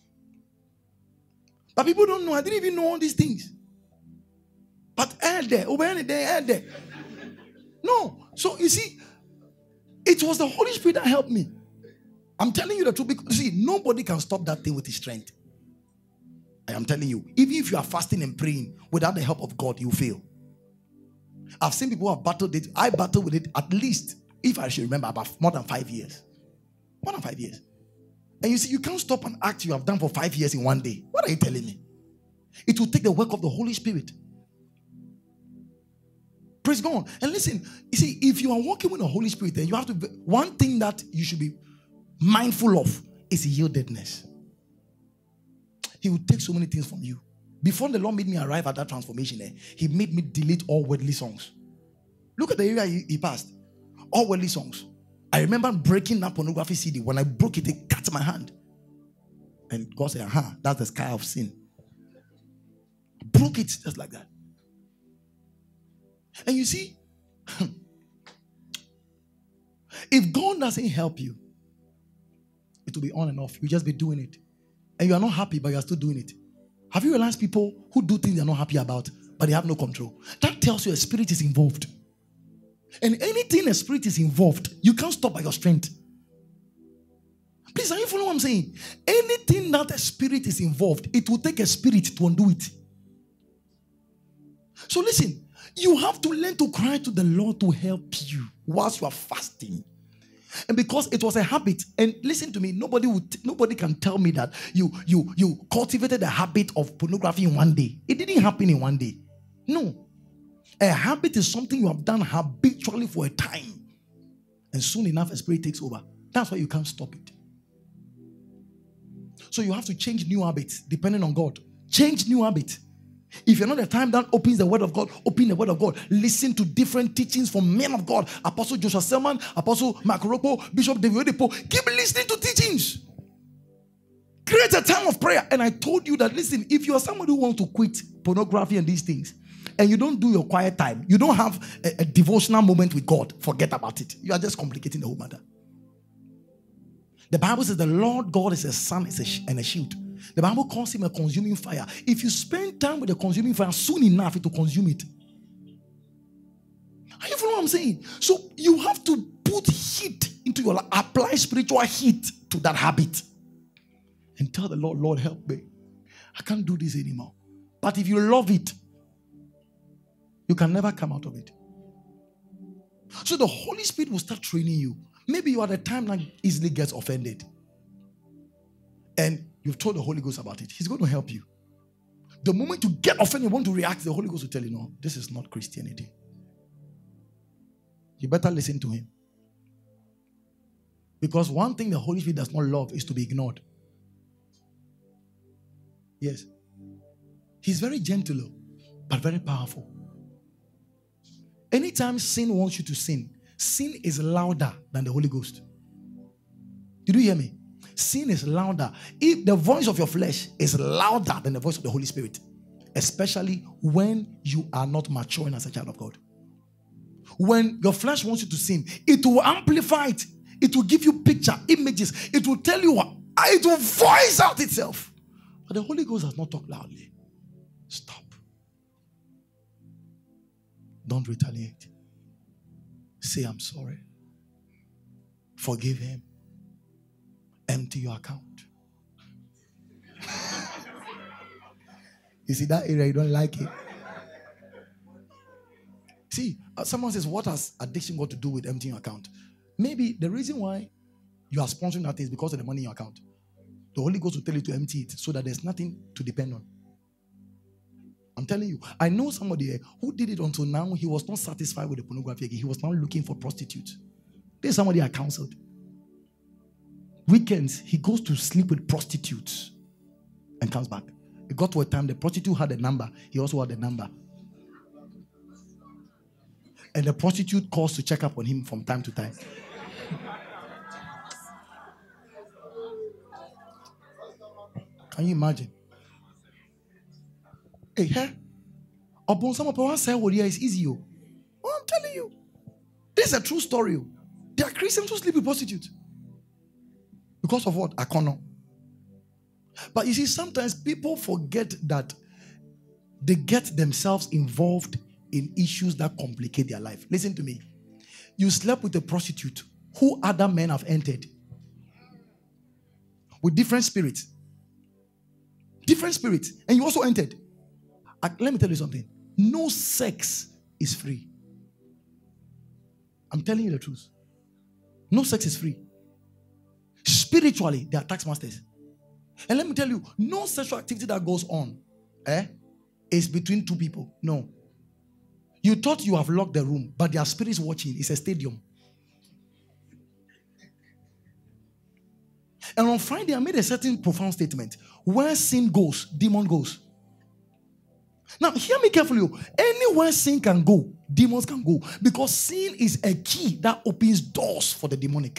But people don't know. I didn't even know all these things. But there. No. So you see, it was the Holy Spirit that helped me. I'm telling you the truth. Because, see, nobody can stop that thing with his strength. I am telling you, even if you are fasting and praying without the help of God, you fail. I've seen people who have battled it. I battled with it at least, if I should remember, about more than 5 years. More than 5 years. And you see, you can't stop an act you have done for 5 years in one day. What are you telling me? It will take the work of the Holy Spirit. Praise God. And listen, you see, if you are walking with the Holy Spirit, then you have to be, one thing that you should be mindful of is yieldedness. He will take so many things from you. Before the Lord made me arrive at that transformation, he made me delete all worldly songs. Look at the area he passed. All worldly songs. I remember breaking that pornography CD. When I broke it, it cut my hand. And God said, that's the sky of sin. I broke it just like that. And you see, if God doesn't help you, it will be on and off. You'll just be doing it. And you are not happy, but you are still doing it. Have you realized people who do things they are not happy about, but they have no control? That tells you a spirit is involved. And anything a spirit is involved, you can't stop by your strength. Please, are you following what I'm saying? Anything that a spirit is involved, it will take a spirit to undo it. So listen, you have to learn to cry to the Lord to help you whilst you are fasting. And because it was a habit, and listen to me, nobody can tell me that you cultivated a habit of pornography in one day. It didn't happen in one day. No. A habit is something you have done habitually for a time. And soon enough, a spirit takes over. That's why you can't stop it. So you have to change new habits depending on God. Change new habits. If you're not the time that opens the word of God, open the word of God. Listen to different teachings from men of God. Apostle Joshua Selman, Apostle Mark Rocco, Bishop David Oyedepo. Keep listening to teachings. Create create a time of prayer. And I told you that, listen, if you are somebody who wants to quit pornography and these things, and you don't do your quiet time, you don't have a devotional moment with God, forget about it. You are just complicating the whole matter. The Bible says the Lord God is a sun and a shield. The Bible calls him a consuming fire. If you spend time with a consuming fire, soon enough it will consume it. Are you following what I'm saying? So you have to put heat into your life, apply spiritual heat to that habit, and tell the Lord, Lord, help me. I can't do this anymore. But if you love it, you can never come out of it. So the Holy Spirit will start training you. Maybe you are the time that easily gets offended. And you've told the Holy Ghost about it. He's going to help you. The moment you get offended, you want to react, the Holy Ghost will tell you, no, this is not Christianity. You better listen to him. Because one thing the Holy Spirit does not love is to be ignored. Yes. He's very gentle, but very powerful. Anytime sin wants you to sin, sin is louder than the Holy Ghost. Did you hear me? Sin is louder. If the voice of your flesh is louder than the voice of the Holy Spirit, especially when you are not maturing as a child of God. When your flesh wants you to sin, it will amplify it. It will give you picture, images. It will tell you what. It will voice out itself. But the Holy Ghost does not talk loudly. Stop. Don't retaliate. Say, I'm sorry. Forgive him. Empty your account. You see that area, you don't like it. See, someone says, what has addiction got to do with emptying your account? Maybe the reason why you are sponsoring that is because of the money in your account. The Holy Ghost will tell you to empty it so that there's nothing to depend on. I'm telling you, I know somebody who did it until now. He was not satisfied with the pornography again. He was now looking for prostitutes. There's somebody I counseled. Weekends, he goes to sleep with prostitutes and comes back. It got to a time the prostitute had a number. He also had a number. And the prostitute calls to check up on him from time to time. Can you imagine? Hey, upon some of us say, well, yeah, it's easy. Oh, I'm telling you. This is a true story. There are Christians who sleep with prostitutes. Because of what? I can't know. But you see, sometimes people forget that they get themselves involved in issues that complicate their life. Listen to me. You slept with a prostitute who other men have entered with different spirits. Different spirits. And you also entered. Let me tell you something. No sex is free. I'm telling you the truth. No sex is free. Spiritually, they are tax masters. And let me tell you, no sexual activity that goes on is between two people. No. You thought you have locked the room, but their spirits watching. It's a stadium. And on Friday, I made a certain profound statement. Where sin goes, demon goes. Now, hear me carefully. Anywhere sin can go, demons can go. Because sin is a key that opens doors for the demonic.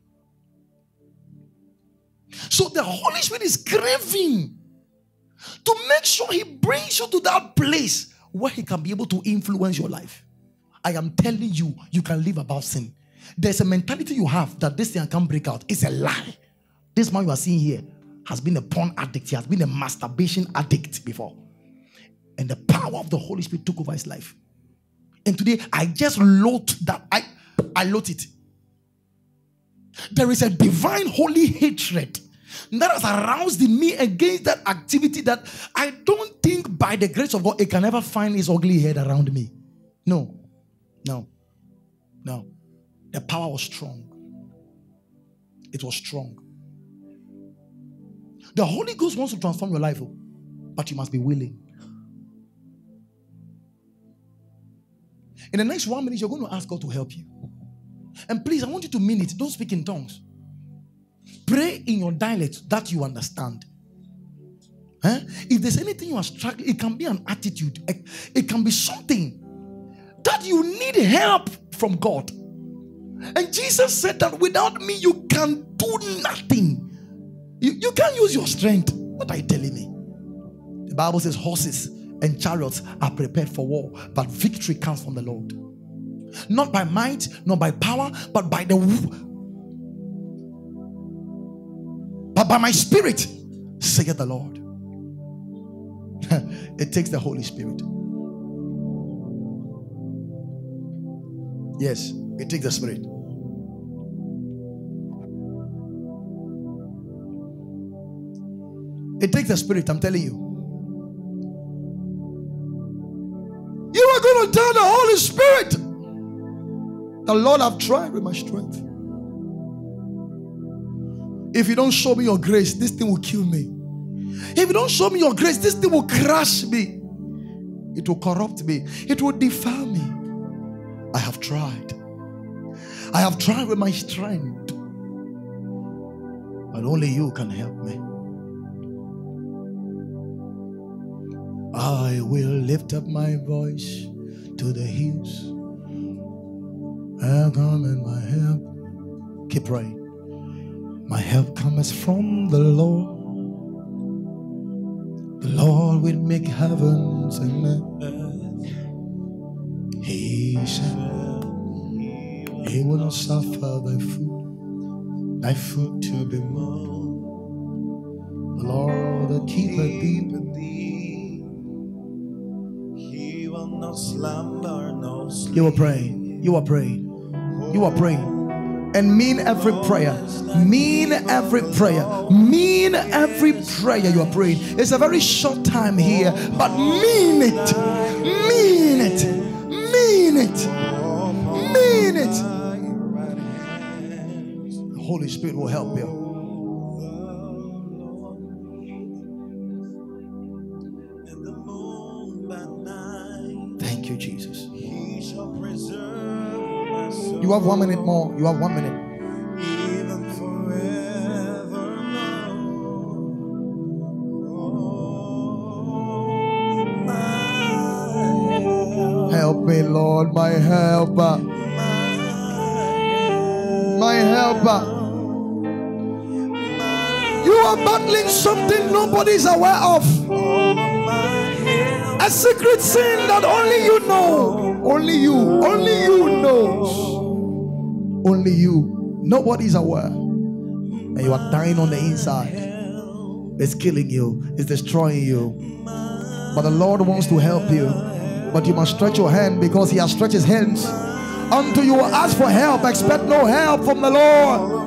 So the Holy Spirit is craving to make sure he brings you to that place where he can be able to influence your life. I am telling you, you can live above sin. There's a mentality you have that this thing can't break out. It's a lie. This man you are seeing here has been a porn addict. He has been a masturbation addict before. And the power of the Holy Spirit took over his life. And today, I just loathe that. I loathe it. There is a divine holy hatred that has aroused in me against that activity that I don't think by the grace of God it can ever find its ugly head around me. No. The power was strong. It was strong. The Holy Ghost wants to transform your life, but you must be willing. In the next 1 minute, you're going to ask God to help you. And please, I want you to mean it. Don't speak in tongues. Pray in your dialect that you understand. If there's anything you are struggling, it can be an attitude. It can be something that you need help from God. And Jesus said that without me, you can do nothing. You can't use your strength. What are you telling me? The Bible says horses and chariots are prepared for war, but victory comes from the Lord. Not by might, not by power, but by my spirit, saith the Lord. It takes the Holy Spirit. Yes, it takes the Spirit. It takes the Spirit, I'm telling you. You are going to tell the Holy Spirit, the Lord, I've tried with my strength. If you don't show me your grace, this thing will kill me. If you don't show me your grace, this thing will crush me. It will corrupt me. It will defile me. I have tried. I have tried with my strength. But only you can help me. I will lift up my voice to the hills. I'll come in my help. Keep praying. My help comes from the Lord. The Lord will make heavens and earth. He said He will not suffer thy foot to be moved. The Lord that keepeth thee, He will not slumber nor sleep. You are praying. You are praying. You are praying. And mean every prayer. Mean every prayer. Mean every prayer you are praying. It's a very short time here, but mean it. Mean it. Mean it. Mean it. The Holy Spirit will help you. Thank you, Jesus. You have 1 minute more. You have 1 minute. Even help me, Lord, my helper. My helper. You are battling something nobody's aware of. A secret sin that only you know. Only you. Only you knows. Only you. Nobody's aware. And you are dying on the inside. It's killing you. It's destroying you. But the Lord wants to help you. But you must stretch your hand, because He has stretched His hands until you ask for help. Expect no help from the Lord.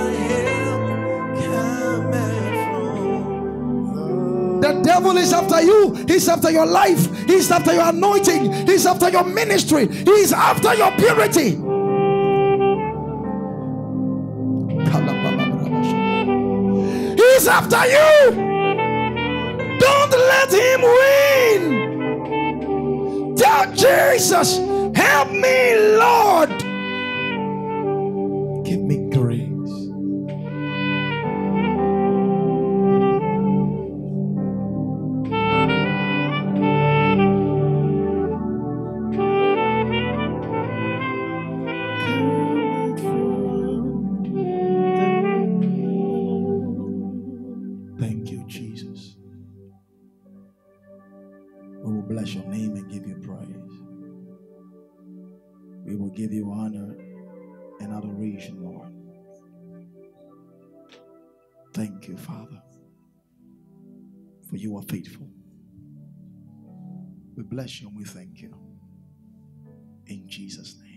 The devil is after you. He's after your life. He's after your anointing. He's after your ministry. He's after your purity. He's after you. Don't let him win. Tell Jesus, help me, Lord. Give me grace. Thank you, Jesus. We will bless your name and give you praise. We will give you honor and adoration, Lord. Thank you, Father, for you are faithful. We bless you and we thank you. In Jesus' name.